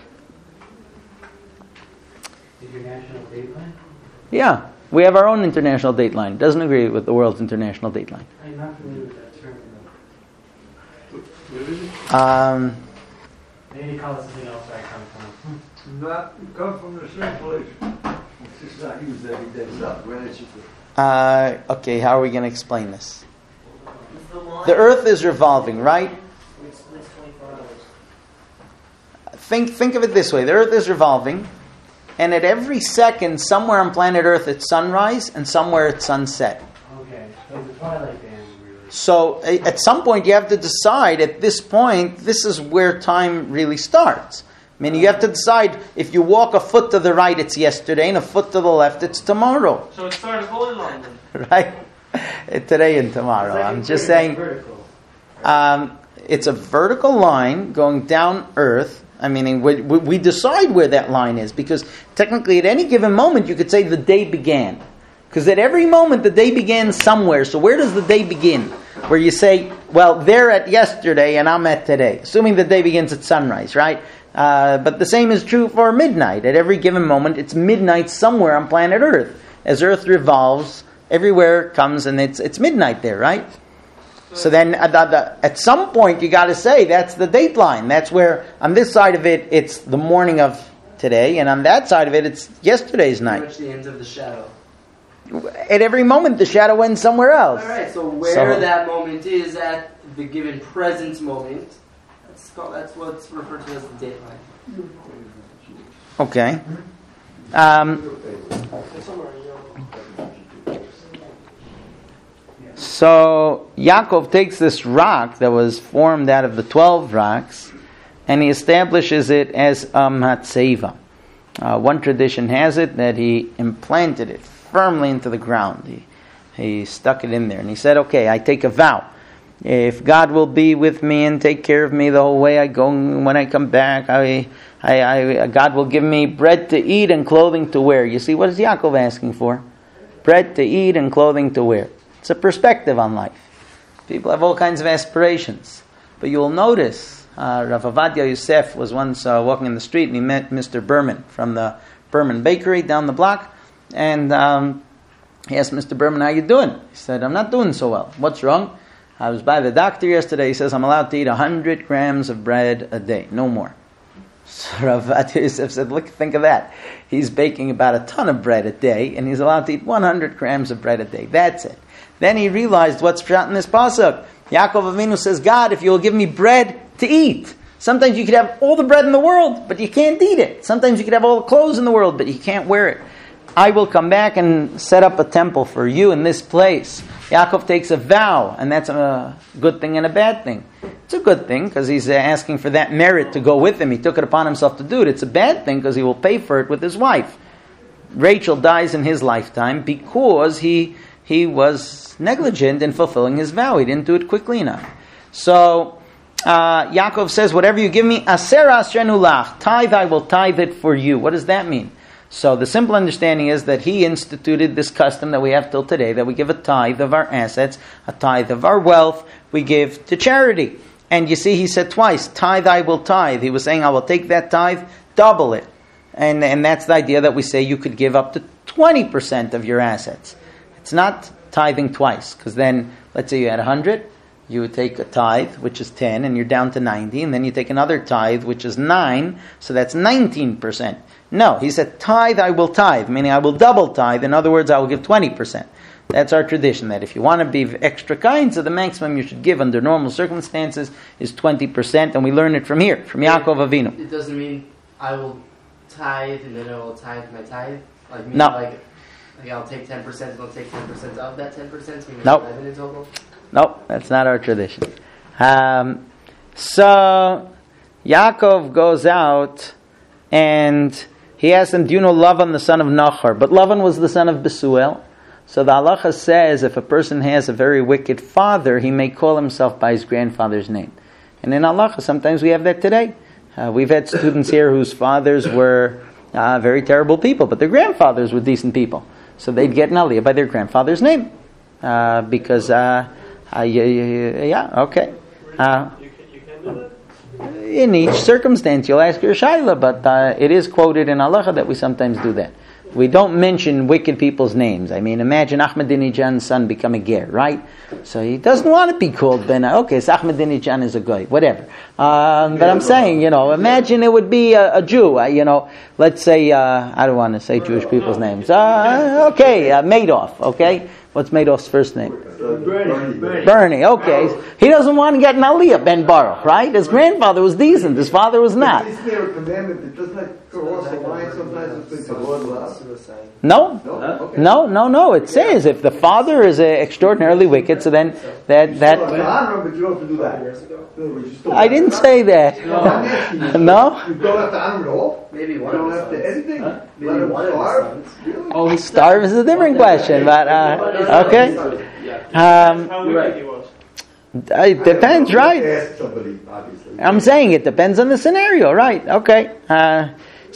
International date line? Yeah, we have our own international date line. It doesn't agree with the world's international date line. I'm not familiar with that term. Where is it? Um, Maybe call it something else where I come from. Not, you come from the same place. It's just not used every day. It's not Greenwich. uh, okay, how are we going to explain this? It's the line The Earth is revolving, right? which splits twenty-four hours. Think think of it this way. The Earth is revolving, and at every second, somewhere on planet Earth it's sunrise, and somewhere it's sunset. Okay, so the Twilight Band, really. So a- at some point you have to decide, at this point, this is where time really starts. I mean, you have to decide, if you walk a foot to the right, it's yesterday, and a foot to the left, it's tomorrow. So it started going long then. Right? Today and tomorrow. I'm just saying, Vertical. um, it's a vertical line going down Earth. I mean, we, we we decide where that line is, because technically at any given moment you could say the day began. Because at every moment the day began somewhere. So where does the day begin? Where you say, well, they're at yesterday and I'm at today. Assuming the day begins at sunrise, right? Uh, but the same is true for midnight. At every given moment, it's midnight somewhere on planet Earth. As Earth revolves, everywhere it comes and it's it's midnight there, right? So then at, the, at some point you got to say that's the date line. That's where on this side of it, it's the morning of today, and on that side of it, it's yesterday's Pretty night. much the end of the shadow. At every moment, the shadow ends somewhere else. All right, so where So- that moment is at the given present moment, that's called, that's what's referred to as the date line. Okay. Um, so Yaakov takes this rock that was formed out of the twelve rocks, and he establishes it as a matzeva. Uh, one tradition has it that he implanted it firmly into the ground. He, he stuck it in there, and he said, "Okay, I take a vow. If God will be with me and take care of me the whole way I go, when I come back, I, I, I, God will give me bread to eat and clothing to wear." You see, what is Yaakov asking for? Bread to eat and clothing to wear. It's a perspective on life. People have all kinds of aspirations. But you will notice, uh, Rav Avadia Yosef was once uh, walking in the street and he met Mister Berman from the Berman Bakery down the block. And um, he asked Mister Berman, "How you doing?" He said, "I'm not doing so well." "What's wrong?" "I was by the doctor yesterday. He says I'm allowed to eat one hundred grams of bread a day, no more." So Rav Avadia Yosef said, "Look, think of that. He's baking about a ton of bread a day, and he's allowed to eat one hundred grams of bread a day. That's it." Then he realized what's shot in this pasuk. Yaakov Avinu says, "God, if you will give me bread to eat." Sometimes you could have all the bread in the world, but you can't eat it. Sometimes you could have all the clothes in the world, but you can't wear it. "I will come back and set up a temple for you in this place." Yaakov takes a vow, and that's a good thing and a bad thing. It's a good thing because he's asking for that merit to go with him. He took it upon himself to do it. It's a bad thing because he will pay for it with his wife. Rachel dies in his lifetime because he he was negligent in fulfilling his vow. He didn't do it quickly enough. So uh, Yaakov says, "Whatever you give me, aser asrenu lach, tithe I will tithe it for you." What does that mean? So the simple understanding is that he instituted this custom that we have till today, that we give a tithe of our assets, a tithe of our wealth, we give to charity. And you see, he said twice, "Tithe I will tithe." He was saying, I will take that tithe, double it. And, and that's the idea that we say you could give up to twenty percent of your assets. It's not tithing twice, because then, let's say you had one hundred, you would take a tithe, which is ten, and you're down to ninety, and then you take another tithe, which is nine, so that's nineteen percent. No, he said, tithe I will tithe, meaning I will double tithe. In other words, I will give twenty percent. That's our tradition, that if you want to be extra kind, so the maximum you should give under normal circumstances is twenty percent, and we learn it from here, from Yaakov Avinu. It doesn't mean I will tithe and then I will tithe my tithe? Like, mean No. like, like I'll take ten percent and I'll take ten percent of that ten percent, meaning Nope. eleven in total? Nope, that's not our tradition. Um, so, Yaakov goes out and He asked him, do you know Lavan, the son of Nachor? But Lavan was the son of Besuel. So the halacha says if a person has a very wicked father, he may call himself by his grandfather's name. And in halacha, sometimes we have that today. Uh, we've had students here whose fathers were uh, very terrible people, but their grandfathers were decent people. So they'd get an aliyah by their grandfather's name. Uh, because, uh, uh, yeah, yeah, yeah, okay. Uh, You can, you can do that? in each circumstance, you'll ask your shaila, but uh, it is quoted in halacha that we sometimes do that. We don't mention wicked people's names. I mean, imagine Ahmadinejan's son become a ger, right? So he doesn't want to be called Ben. Okay, so Ahmadinejan is a goy, whatever. Um, but I'm saying, you know, imagine it would be a, a Jew. Uh, you know, let's say uh, I don't want to say Jewish people's names. Uh, okay, uh, Madoff. Okay, what's Madoff's first name? Bernie. Bernie. Bernie. Okay, he doesn't want to get an aliyah, Ben Baruch, right? His grandfather was decent. His father was not. Isn't there a commandment that doesn't that cross the line sometimes between kavod and love? Suicide. No. No? Okay. No, no, no. It says if the father is uh, extraordinarily wicked, so then that You still that. have to honor him, but you don't have to do that. In other words, you still I have to didn't honor say that. him. No, I'm asking you. No? You don't have to honor him at all? Maybe You one don't of have his to sons. anything? Huh? Let Maybe him one of his starve? sons. Really? Oh, he Starve is a different question, but uh, okay. Um, How You're wicked right. he was. it depends, You have right? to ask somebody, obviously. I'm saying it depends on the scenario, right? Okay. Uh,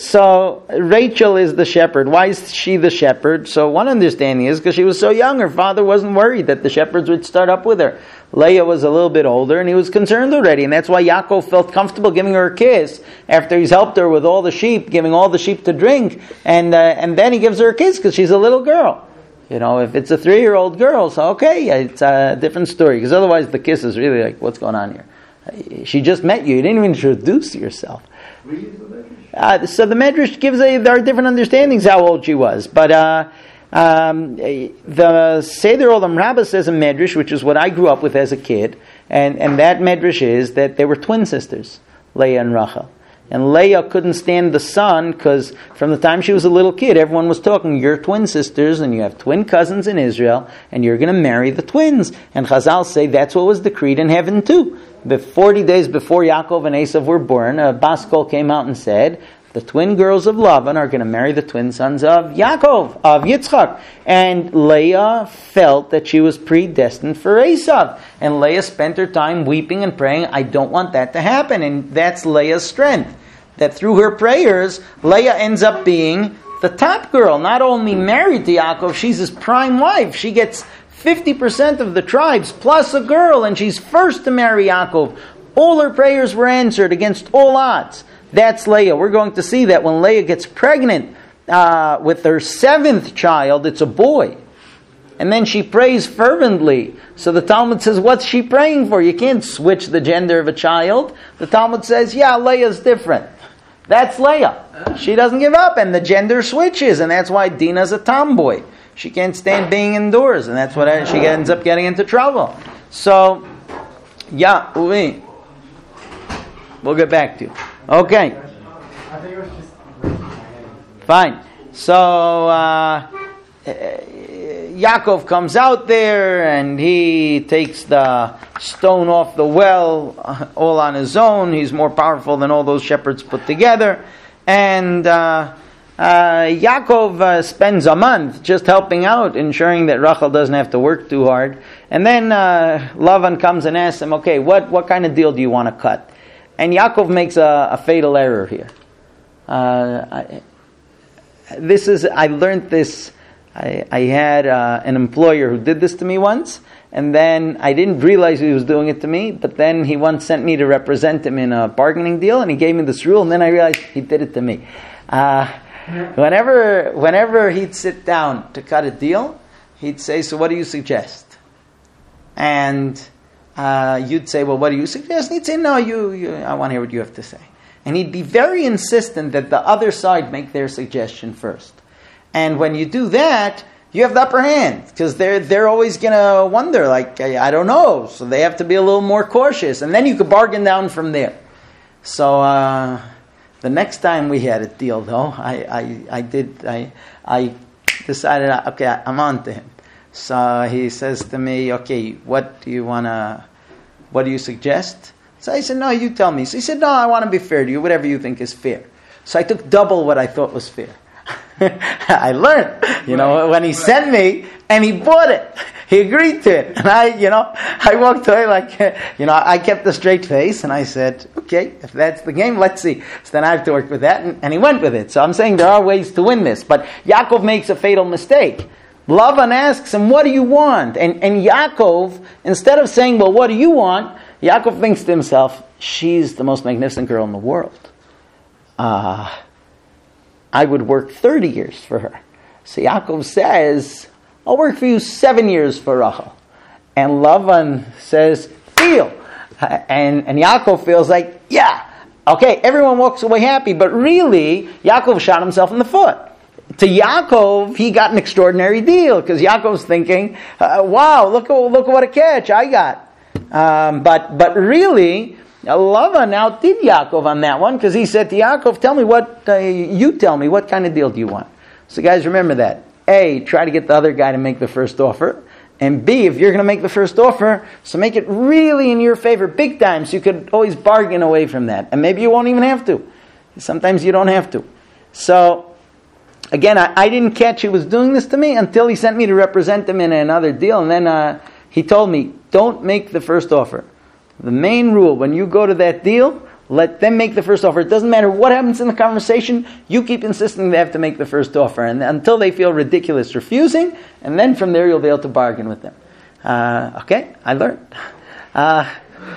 so Rachel is the shepherd. Why is she the shepherd? So one understanding is because she was so young, her father wasn't worried that the shepherds would start up with her. Leah was a little bit older, and he was concerned already, and that's why Yaakov felt comfortable giving her a kiss after he's helped her with all the sheep, giving all the sheep to drink, and uh, and then he gives her a kiss because she's a little girl. You know, if it's a three-year-old girl, so okay, it's a different story, because otherwise the kiss is really like, what's going on here? She just met you. You didn't even introduce yourself. Three years of age? Uh, so the Medrash gives a, there are different understandings how old she was, but uh, um, the Seder Olam Rabbah says a Medrash, which is what I grew up with as a kid, and, and that Medrash is that they were twin sisters, Leah and Rachel. And Leah couldn't stand the son because from the time she was a little kid, everyone was talking, you're twin sisters and you have twin cousins in Israel and you're going to marry the twins. And Chazal say that's what was decreed in heaven too. The forty days before Yaakov and Esav were born, a Baskol came out and said, the twin girls of Lavan are going to marry the twin sons of Yaakov, of Yitzchak. And Leah felt that she was predestined for Esav. And Leah spent her time weeping and praying, I don't want that to happen. And that's Leah's strength. That through her prayers, Leah ends up being the top girl. Not only married to Yaakov, she's his prime wife. She gets fifty percent of the tribes plus a girl, and she's first to marry Yaakov. All her prayers were answered against all odds. That's Leah. We're going to see that when Leah gets pregnant uh, with her seventh child, it's a boy. And then she prays fervently. So the Talmud says, what's she praying for? You can't switch the gender of a child. The Talmud says, yeah, Leah's different. That's Leah. She doesn't give up, and the gender switches, and that's why Dinah's a tomboy. She can't stand being indoors, and that's what I, she ends up getting into trouble. So, yeah, we, we'll get back to you. Okay. I think it was just Fine. So, uh, Yaakov comes out there and he takes the stone off the well all on his own. He's more powerful than all those shepherds put together. And uh, uh, Yaakov uh, spends a month just helping out, ensuring that Rachel doesn't have to work too hard. And then uh, Lavan comes and asks him, okay, what, what kind of deal do you want to cut? And Yaakov makes a, a fatal error here. Uh, I, this is, I learned this, I, I had uh, an employer who did this to me once, and then I didn't realize he was doing it to me, but then he once sent me to represent him in a bargaining deal, and he gave me this rule, and then I realized he did it to me. Uh, whenever, whenever he'd sit down to cut a deal, he'd say, so what do you suggest? And uh, you'd say, well, what do you suggest? And he'd say, no, you, you, I want to hear what you have to say. And he'd be very insistent that the other side make their suggestion first. And when you do that, you have the upper hand, because they're they're always going to wonder, like, I don't know. So they have to be a little more cautious. And then you could bargain down from there. So uh, the next time we had a deal, though, I, I, I did, I, I decided, okay, I'm on to him. So he says to me, okay, what do you want to, what do you suggest? So I said, no, you tell me. So he said, no, I want to be fair to you, whatever you think is fair. So I took double what I thought was fair. I learned, you know, when he sent me, and he bought it. He agreed to it. And I, you know, I walked away like, you know, I kept a straight face, and I said, okay, if that's the game, let's see. So then I have to work with that, and, and he went with it. So I'm saying there are ways to win this. But Yaakov makes a fatal mistake. Lavan asks him, what do you want? And, and Yaakov, instead of saying, well, what do you want? Yaakov thinks to himself, she's the most magnificent girl in the world. Uh, I would work thirty years for her. So Yaakov says, I'll work for you seven years for Rachel. And Lavan says, deal. And, and Yaakov feels like, yeah, okay, everyone walks away happy. But really, Yaakov shot himself in the foot. To Yaakov, he got an extraordinary deal, because Yaakov's thinking, uh, wow, look, look what a catch I got. Um, but, but really, Lavan outdid Yaakov on that one, because he said to Yaakov, tell me what, uh, you tell me, what kind of deal do you want? So guys, remember that. A, try to get the other guy to make the first offer. And B, if you're going to make the first offer, so make it really in your favor, big time, so you could always bargain away from that. And maybe you won't even have to. Sometimes you don't have to. So, again, I, I didn't catch he was doing this to me until he sent me to represent him in another deal. And then uh, he told me, don't make the first offer. The main rule, when you go to that deal, let them make the first offer. It doesn't matter what happens in the conversation, you keep insisting they have to make the first offer. And until they feel ridiculous refusing, and then from there you'll be able to bargain with them. Uh, okay, I learned. Uh,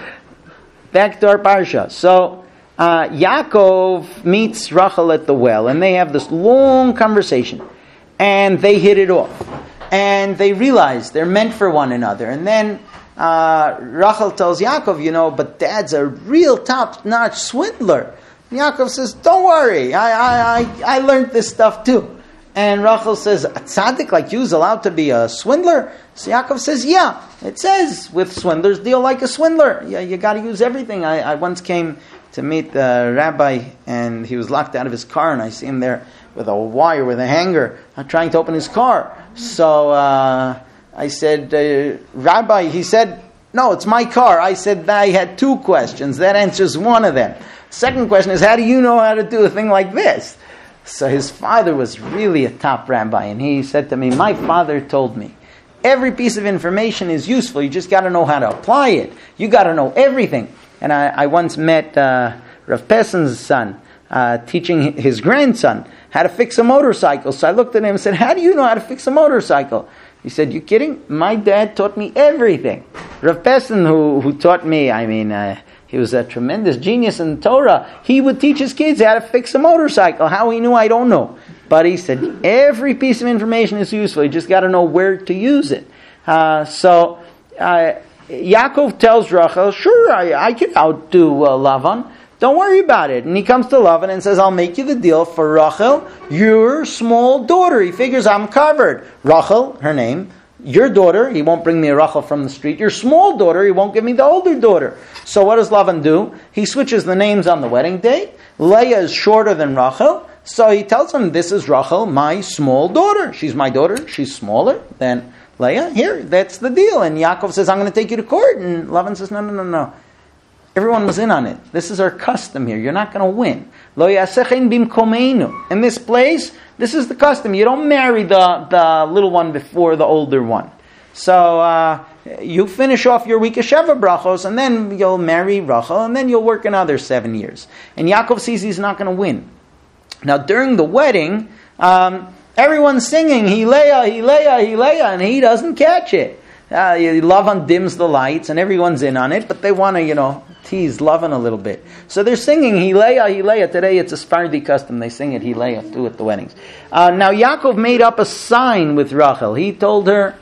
back to our parsha. So, uh, Yaakov meets Rachel at the well, and they have this long conversation. And they hit it off. And they realize they're meant for one another. And then Uh, Rachel tells Yaakov, you know, but Dad's a real top-notch swindler. And Yaakov says, don't worry, I, I, I, I learned this stuff too. And Rachel says, a tzaddik like you is allowed to be a swindler? So Yaakov says, yeah, it says, with swindlers deal like a swindler. Yeah, you got to use everything. I, I once came to meet the rabbi, and he was locked out of his car, and I see him there with a wire, with a hanger, uh, trying to open his car. So, uh... I said, uh, Rabbi, he said, no, it's my car. I said, I had two questions. That answers one of them. Second question is, how do you know how to do a thing like this? So his father was really a top rabbi, and he said to me, my father told me, every piece of information is useful. You just got to know how to apply it. You got to know everything. And I, I once met uh, Rav Pessin's son, uh, teaching his grandson how to fix a motorcycle. So I looked at him and said, how do you know how to fix a motorcycle? He said, you kidding? My dad taught me everything. Rav Pessin, who, who taught me, I mean, uh, he was a tremendous genius in Torah. He would teach his kids how to fix a motorcycle. How he knew, I don't know. But he said, every piece of information is useful. You just got to know where to use it. Uh, so, uh, Yaakov tells Rachel, sure, I, I can outdo uh, Lavan. Don't worry about it. And he comes to Lavan and says, I'll make you the deal for Rachel, your small daughter. He figures I'm covered. Rachel, her name, your daughter, he won't bring me a Rachel from the street. Your small daughter, he won't give me the older daughter. So what does Lavan do? He switches the names on the wedding day. Leah is shorter than Rachel. So he tells him, this is Rachel, my small daughter. She's my daughter. She's smaller than Leah. Here, that's the deal. And Yaakov says, I'm going to take you to court. And Lavan says, no, no, no, no. Everyone was in on it. This is our custom here. You're not going to win. Lo yasechen bimkomeinu. In this place, this is the custom. You don't marry the, the little one before the older one. So uh, you finish off your week of Sheva brachos, and then you'll marry Rachel, and then you'll work another seven years. And Yaakov sees he's not going to win. Now during the wedding, um, everyone's singing, Hileah, Hileah, Hileah, and he doesn't catch it. Uh, Lavan dims the lights, and everyone's in on it, but they want to, you know, tease Lavan a little bit. So they're singing Hileah, Hileah. Today it's a Sephardi custom. They sing it Hileah too at the weddings. Uh, now Yaakov made up a sign with Rachel. He told her,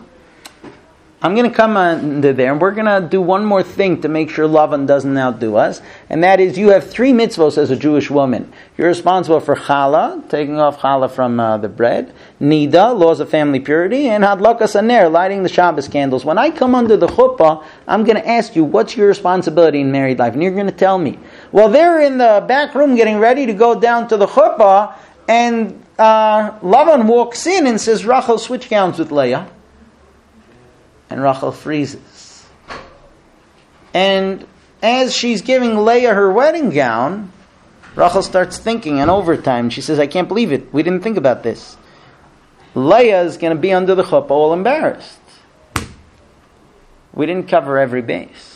I'm going to come under there, and we're going to do one more thing to make sure Lavan doesn't outdo us, and that is you have three mitzvos as a Jewish woman. You're responsible for challah, taking off challah from uh, the bread, nida, laws of family purity, and hadlakas haner, lighting the Shabbos candles. When I come under the chuppah, I'm going to ask you, what's your responsibility in married life? And you're going to tell me. Well, they're in the back room getting ready to go down to the chuppah, and uh, Lavan walks in and says, Rachel, switch gowns with Leah. And Rachel freezes. And as she's giving Leah her wedding gown, Rachel starts thinking in overtime. She says, I can't believe it. We didn't think about this. Leah is going to be under the chuppah all embarrassed. We didn't cover every base.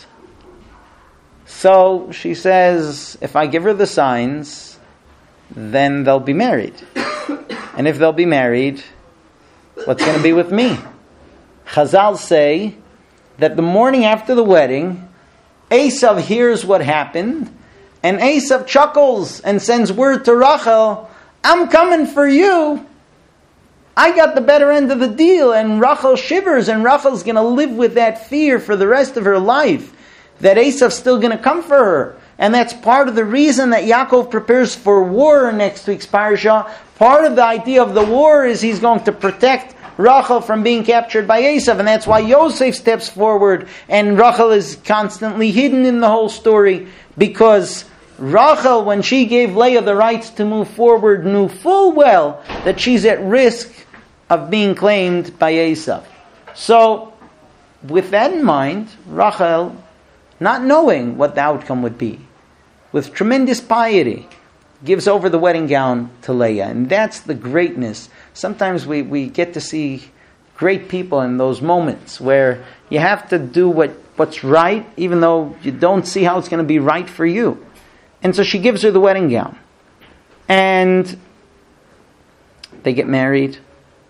So she says, if I give her the signs, then they'll be married. And if they'll be married, what's going to be with me? Chazal say that the morning after the wedding, Esav hears what happened, and Esav chuckles and sends word to Rachel, I'm coming for you. I got the better end of the deal. And Rachel shivers, and Rachel's going to live with that fear for the rest of her life, that Esav's still going to come for her. And that's part of the reason that Yaakov prepares for war next week's parasha. Part of the idea of the war is he's going to protect Rachel from being captured by Esav, and that's why Yosef steps forward, and Rachel is constantly hidden in the whole story, because Rachel, when she gave Leah the rights to move forward, knew full well that she's at risk of being claimed by Esav. So, with that in mind, Rachel, not knowing what the outcome would be, with tremendous piety, gives over the wedding gown to Leah. And that's the greatness. Sometimes we, we get to see great people in those moments where you have to do what, what's right, even though you don't see how it's going to be right for you. And so she gives her the wedding gown. And they get married.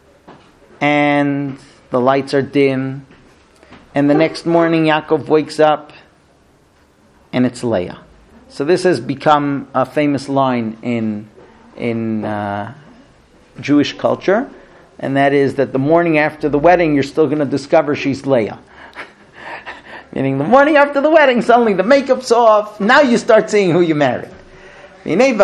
And the lights are dim. And the next morning Yaakov wakes up and it's Leah. So this has become a famous line in in uh, Jewish culture, and that is that the morning after the wedding, you're still going to discover she's Leah. Meaning the morning after the wedding, suddenly the makeup's off. Now you start seeing who you married. The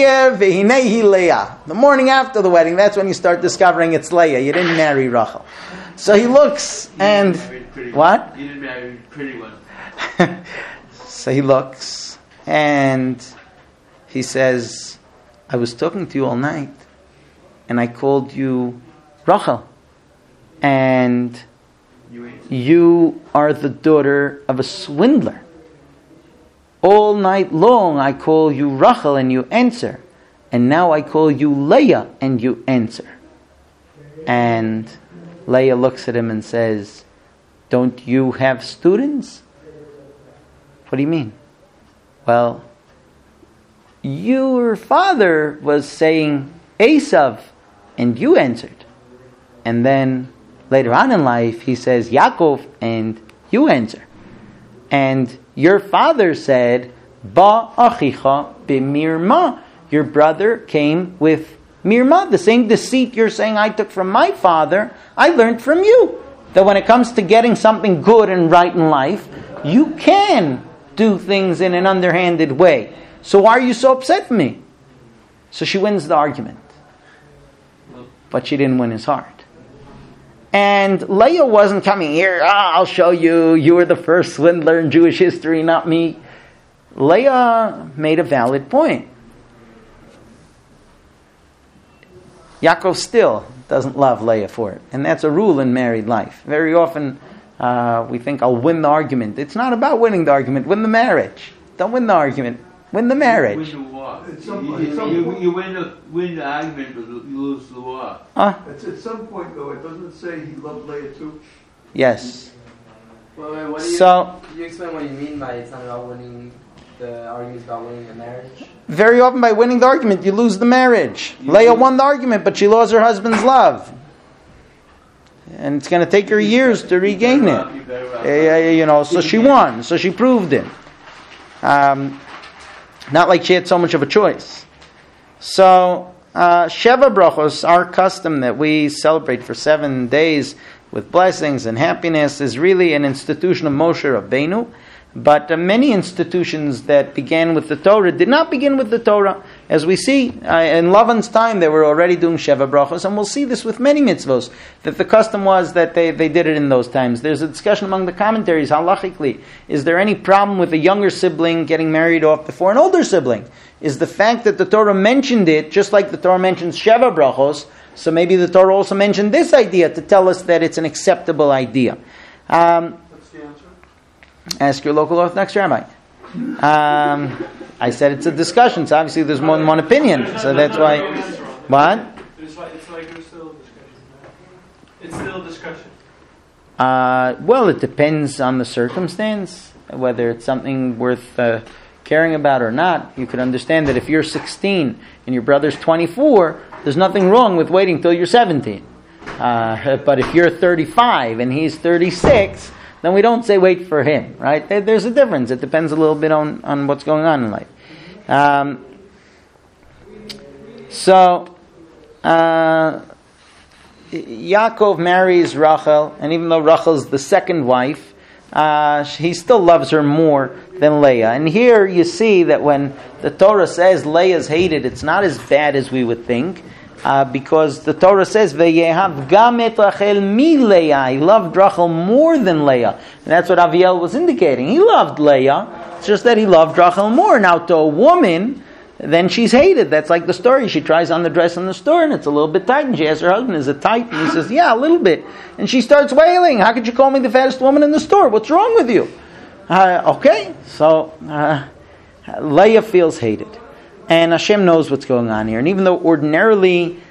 morning after the wedding, that's when you start discovering it's Leah. You didn't marry Rachel. So he looks and what? You didn't marry a pretty one. So he looks. And he says, I was talking to you all night, and I called you Rachel, and you are the daughter of a swindler. All night long I call you Rachel and you answer, and now I call you Leah and you answer. And Leah looks at him and says, don't you have students? What do you mean? Well, your father was saying Esav, and you answered. And then later on in life, he says Yaakov, and you answer. And your father said, Ba achicha b'mirma. Your brother came with mirma. The same deceit you're saying I took from my father, I learned from you. That when it comes to getting something good and right in life, you can do things in an underhanded way. So why are you so upset with me? So she wins the argument. But she didn't win his heart. And Leah wasn't coming here, ah, I'll show you, you were the first swindler in Jewish history, not me. Leah made a valid point. Yaakov still doesn't love Leah for it. And that's a rule in married life. Very often uh, we think, I'll win the argument. It's not about winning the argument. Win the marriage. Don't win the argument. Win the marriage. Win the war. At some, You, at some you, point, you win the win the argument, but you lose the war. Huh? at, at some point, though, it doesn't say he loved Leah too. Yes. Wait, wait, what do you, So, can you explain what you mean by it's not about winning the arguments about winning a marriage? very often by winning the argument, you lose the marriage. You Leah lose- won the argument, but she lost her husband's love. And it's going to take her years to regain it. You better off. Yeah, yeah, yeah, you know, so she won. So she proved it. Um, not like she had so much of a choice. So, uh, Sheva Brachos, our custom that we celebrate for seven days with blessings and happiness, is really an institution of Moshe Rabbeinu. But uh, many institutions that began with the Torah did not begin with the Torah. As we see, uh, in Lavan's time, they were already doing Sheva Brachos, and we'll see this with many mitzvos, that the custom was that they, they did it in those times. There's a discussion among the commentaries, halachically. Is there any problem with a younger sibling getting married off before an older sibling? Is the fact that the Torah mentioned it, just like the Torah mentions Sheva Brachos, so maybe the Torah also mentioned this idea to tell us that it's an acceptable idea. Um, What's the answer? Ask your local Orthodox rabbi. Um, I said it's a discussion, so obviously there's more than one opinion. So that's why. What? It's like, it's like it's still a discussion. It's still a discussion. Uh, well, it depends on the circumstance, whether it's something worth uh, caring about or not. You could understand that if you're sixteen and your brother's twenty-four, there's nothing wrong with waiting till you're seventeen. Uh, but if you're thirty-five and he's thirty-six, then we don't say wait for him, right? There's a difference. It depends a little bit on, on what's going on in life. Um, so, uh, Yaakov marries Rachel, and even though Rachel's the second wife, uh, he still loves her more than Leah. And here you see that when the Torah says Leah's hated, it's not as bad as we would think, uh, because the Torah says Veyehav gam et Rachel mi Leah. He loved Rachel more than Leah, and that's what Aviel was indicating. He loved Leah, it's just that he loved Rachel more. Now to a woman, then she's hated. That's like the story. She tries on the dress in the store and it's a little bit tight, and she asks her husband, is it tight? And he says, yeah, a little bit. And she starts wailing, how could you call me the fattest woman in the store? What's wrong with you? Uh, okay, so uh, Leah feels hated. And Hashem knows what's going on here. And even though ordinarily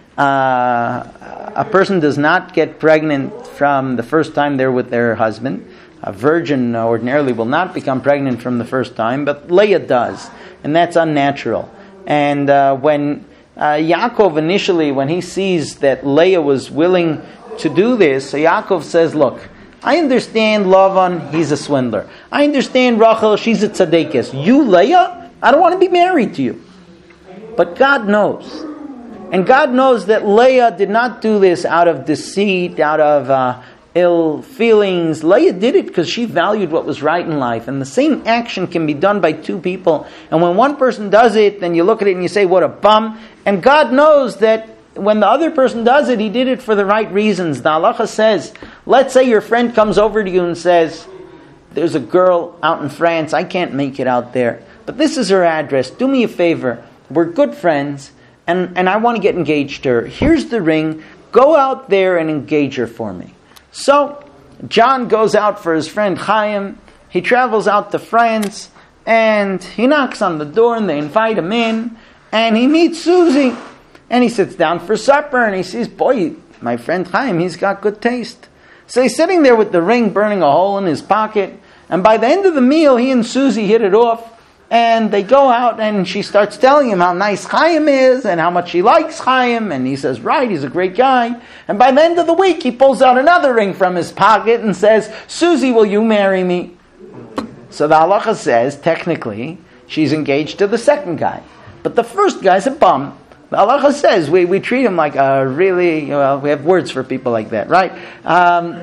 uh, a person does not get pregnant from the first time they're with their husband, a virgin ordinarily will not become pregnant from the first time, but Leah does. And that's unnatural. And uh, when uh, Yaakov initially, when he sees that Leah was willing to do this, so Yaakov says, look, I understand Lavan, he's a swindler. I understand Rachel, she's a tzaddikus. You, Leah, I don't want to be married to you. But God knows. And God knows that Leah did not do this out of deceit, out of uh, ill feelings. Leah did it because she valued what was right in life. And the same action can be done by two people. And when one person does it, then you look at it and you say, what a bum. And God knows that when the other person does it, he did it for the right reasons. The halacha says, let's say your friend comes over to you and says, there's a girl out in France, I can't make it out there, but this is her address. Do me a favor. We're good friends, and, and I want to get engaged to her. Here's the ring. Go out there and engage her for me. So, John goes out for his friend Chaim. He travels out to France, and he knocks on the door, and they invite him in, and he meets Susie. And he sits down for supper, and he sees, boy, my friend Chaim, he's got good taste. So he's sitting there with the ring burning a hole in his pocket, and by the end of the meal, he and Susie hit it off, and they go out, and she starts telling him how nice Chaim is, and how much she likes Chaim, and he says, right, he's a great guy. And by the end of the week, he pulls out another ring from his pocket and says, Susie, will you marry me? So the halacha says, technically, she's engaged to the second guy. But the first guy's a bum. The halacha says, we, we treat him like a really, well, we have words for people like that, right? Um,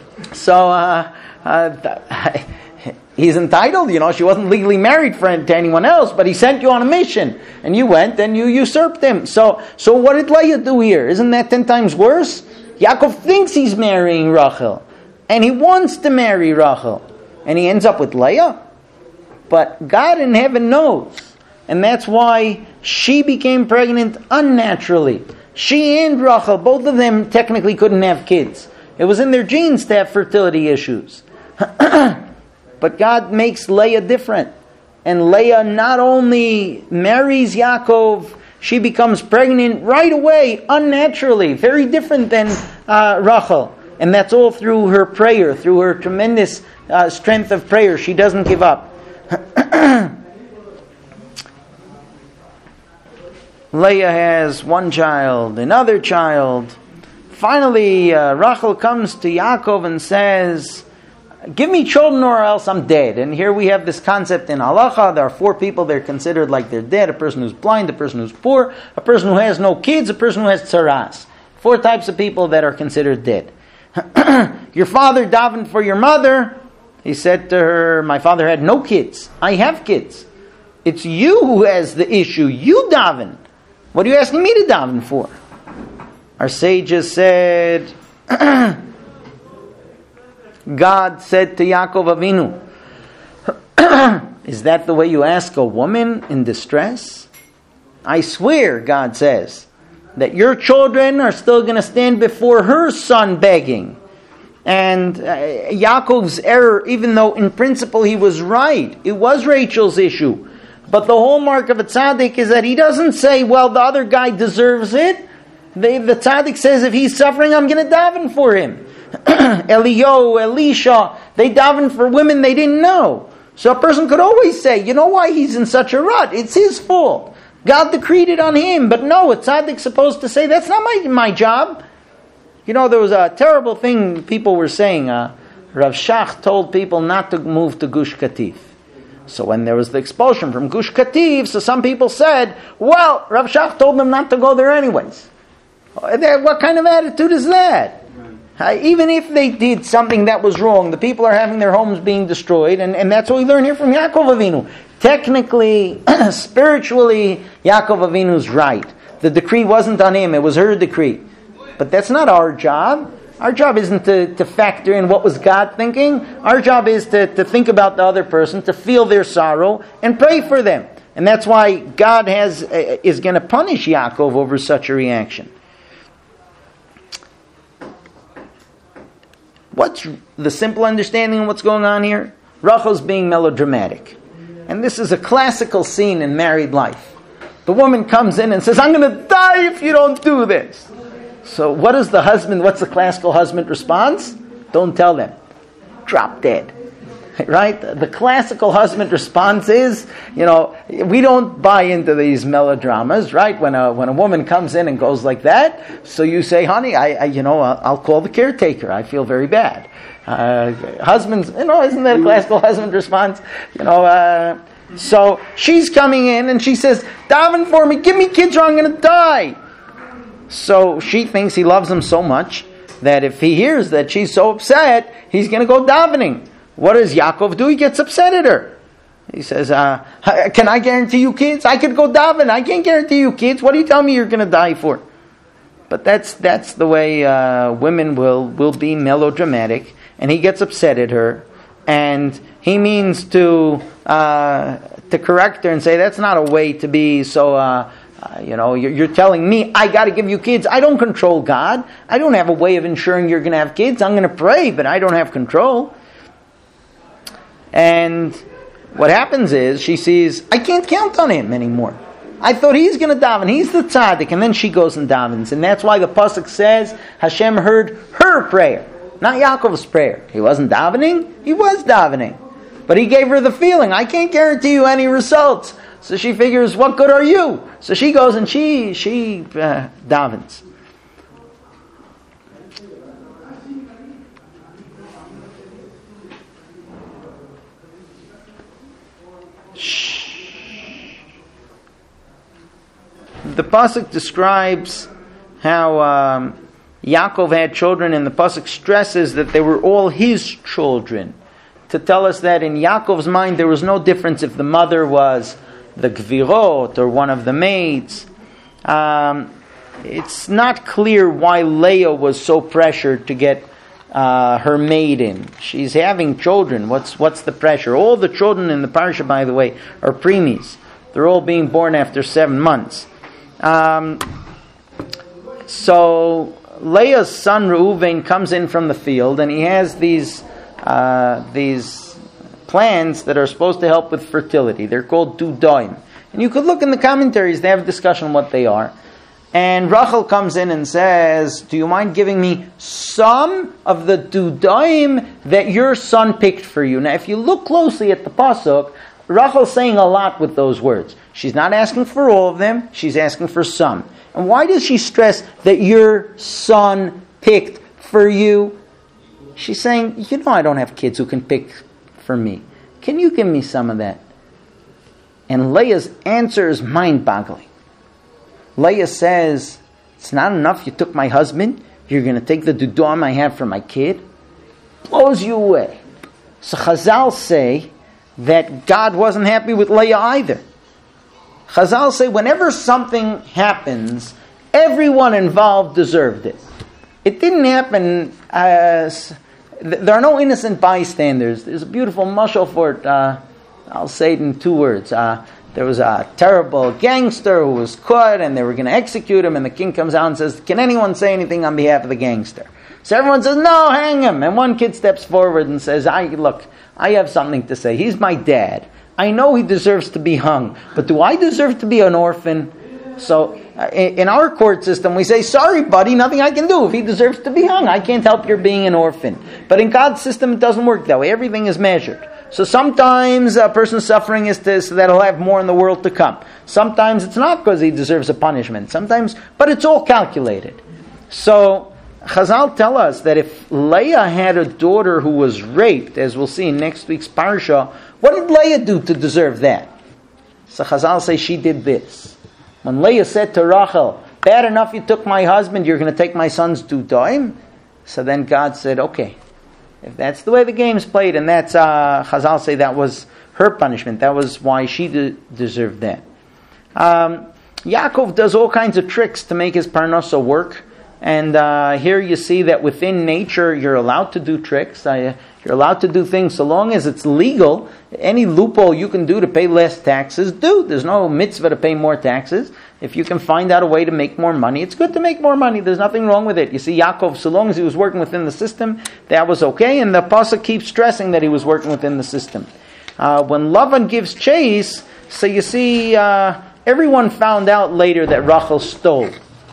so, uh, uh, he's entitled, you know, she wasn't legally married for, to anyone else, but he sent you on a mission, and you went and you usurped him. So, so what did Leah do here? Isn't that ten times worse? Yaakov thinks he's marrying Rachel, and he wants to marry Rachel, and he ends up with Leah. But God in heaven knows, and that's why she became pregnant unnaturally. She and Rachel, both of them technically couldn't have kids. It was in their genes to have fertility issues. But God makes Leah different. And Leah not only marries Yaakov, she becomes pregnant right away, unnaturally, very different than uh, Rachel. And that's all through her prayer, through her tremendous uh, strength of prayer. She doesn't give up. Leah has one child, another child. Finally, uh, Rachel comes to Yaakov and says, give me children or else I'm dead. And here we have this concept in halacha. There are four people that are considered like they're dead. A person who's blind, a person who's poor, a person who has no kids, a person who has tzaras. Four types of people that are considered dead. Your father davened for your mother. He said to her, my father had no kids. I have kids. It's you who has the issue. You daven. What are you asking me to daven for? Our sages said, God said to Yaakov Avinu, is that the way you ask a woman in distress? I swear, God says, that your children are still going to stand before her son begging. And uh, Yaakov's error, even though in principle he was right, it was Rachel's issue. But the hallmark of a tzaddik is that he doesn't say, well, the other guy deserves it. The, the tzaddik says, if he's suffering, I'm going to daven for him. Eliyahu, Elisha, they daven for women they didn't know. So a person could always say, you know why he's in such a rut? It's his fault. God decreed it on him. But no, a tzaddik's supposed to say, that's not my, my job. You know, there was a terrible thing people were saying. Uh, Rav Shach told people not to move to Gush Katif. So when there was the expulsion from Gush Katif, so some people said, well, Rav Shach told them not to go there anyways. What kind of attitude is that? Uh, even if they did something that was wrong, the people are having their homes being destroyed, and, and that's what we learn here from Yaakov Avinu. Technically, spiritually, Yaakov Avinu's right. The decree wasn't on him, it was her decree. But that's not our job. Our job isn't to, to factor in what was God thinking. Our job is to, to think about the other person, to feel their sorrow, and pray for them. And that's why God has uh, is going to punish Yaakov over such a reaction. What's the simple understanding of what's going on here? Rachel's being melodramatic. And this is a classical scene in married life. The woman comes in and says, I'm going to die if you don't do this. So what is the husband, what's the classical husband response? Don't tell them. Drop dead. Right? The classical husband response is, you know, we don't buy into these melodramas, right? When a when a woman comes in and goes like that, so you say, honey, I, I you know, I'll call the caretaker. I feel very bad. Uh, husbands, you know, isn't that a classical husband response? You know, uh, so she's coming in and she says, daven for me, give me kids or I'm going to die. So she thinks he loves them so much that if he hears that she's so upset, he's going to go davening. What does Yaakov do? He gets upset at her. He says, uh, can I guarantee you kids? I could go daven. I can't guarantee you kids. What do you tell me you're going to die for? But that's that's the way uh, women will, will be melodramatic. And he gets upset at her. And he means to uh, to correct her and say, that's not a way to be so... Uh, Uh, you know, you're, you're telling me I got to give you kids. I don't control God. I don't have a way of ensuring you're going to have kids. I'm going to pray, but I don't have control. And what happens is she sees, I can't count on him anymore. I thought he's going to daven. He's the tzaddik. And then she goes and davens. And that's why the pasuk says Hashem heard her prayer, not Yaakov's prayer. He wasn't davening. He was davening. But he gave her the feeling, I can't guarantee you any results. So she figures, what good are you? So she goes and she she uh, davens. The pasuk describes how um, Yaakov had children, and the pasuk stresses that they were all his children, to tell us that in Yaakov's mind there was no difference if the mother was the Gvirot or one of the maids. Um, it's not clear why Leah was so pressured to get uh, her maid in. She's having children. What's what's the pressure? All the children in the parsha, by the way, are preemies. They're all being born after seven months. Um, so Leah's son Reuven comes in from the field, and he has these uh, these. plants that are supposed to help with fertility. They're called dudaim. And you could look in the commentaries, they have a discussion on what they are. And Rachel comes in and says, do you mind giving me some of the dudaim that your son picked for you? Now, if you look closely at the pasuk, Rachel's saying a lot with those words. She's not asking for all of them, she's asking for some. And why does she stress that your son picked for you? She's saying, you know I don't have kids who can pick for me. Can you give me some of that? And Leah's answer is mind-boggling. Leah says, it's not enough you took my husband, you're going to take the dudaim I have for my kid? Blows you away. So Chazal say that God wasn't happy with Leah either. Chazal say whenever something happens, everyone involved deserved it. It didn't happen as... There are no innocent bystanders. There's a beautiful mashal for it. Uh, I'll say it in two words. Uh, there was a terrible gangster who was caught, and they were going to execute him, and the king comes out and says, can anyone say anything on behalf of the gangster? So everyone says, no, hang him. And one kid steps forward and says, I look, I have something to say. He's my dad. I know he deserves to be hung, but do I deserve to be an orphan? So uh, in, in our court system, we say, sorry, buddy, nothing I can do. If he deserves to be hung, I can't help your being an orphan. But in God's system, it doesn't work that way. Everything is measured. So sometimes a person's suffering is to, so that he'll have more in the world to come. Sometimes it's not because he deserves a punishment. Sometimes, but it's all calculated. So Chazal tell us that if Leah had a daughter who was raped, as we'll see in next week's parsha, what did Leah do to deserve that? So Chazal say she did this. When Leah said to Rachel, bad enough you took my husband, you're going to take my son's dudaim? So then God said, okay, if that's the way the game's played, and that's, uh, Chazal say that was her punishment, that was why she de- deserved that. Um, Yaakov does all kinds of tricks to make his parnasa work. And uh, here you see that within nature you're allowed to do tricks. Uh, you're allowed to do things so long as it's legal. Any loophole you can do to pay less taxes, do. There's no mitzvah to pay more taxes. If you can find out a way to make more money, it's good to make more money. There's nothing wrong with it. You see, Yaakov, so long as he was working within the system, that was okay. And the pasuk keeps stressing that he was working within the system. Uh, when Lavan gives chase, so you see, uh, everyone found out later that Rachel stole.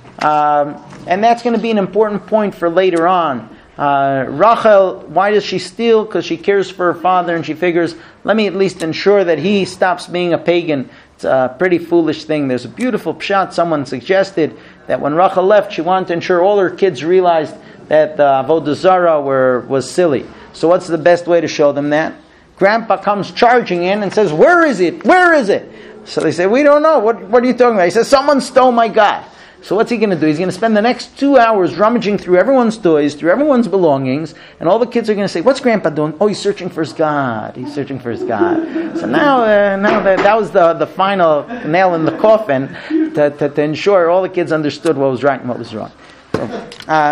Um, and that's going to be an important point for later on. Uh, Rachel, why does she steal? Because she cares for her father and she figures, let me at least ensure that he stops being a pagan. It's a pretty foolish thing. There's a beautiful pshat. Someone suggested that when Rachel left, she wanted to ensure all her kids realized that the Avodah Zarah were, was silly. So what's the best way to show them that? Grandpa comes charging in and says, where is it? Where is it? So they say, we don't know. What, what are you talking about? He says, someone stole my God. So what's he going to do? He's going to spend the next two hours rummaging through everyone's toys, through everyone's belongings, and all the kids are going to say, what's Grandpa doing? Oh, he's searching for his God. He's searching for his God. So now uh, now that, that was the, the final nail in the coffin to, to, to ensure all the kids understood what was right and what was wrong. So, uh,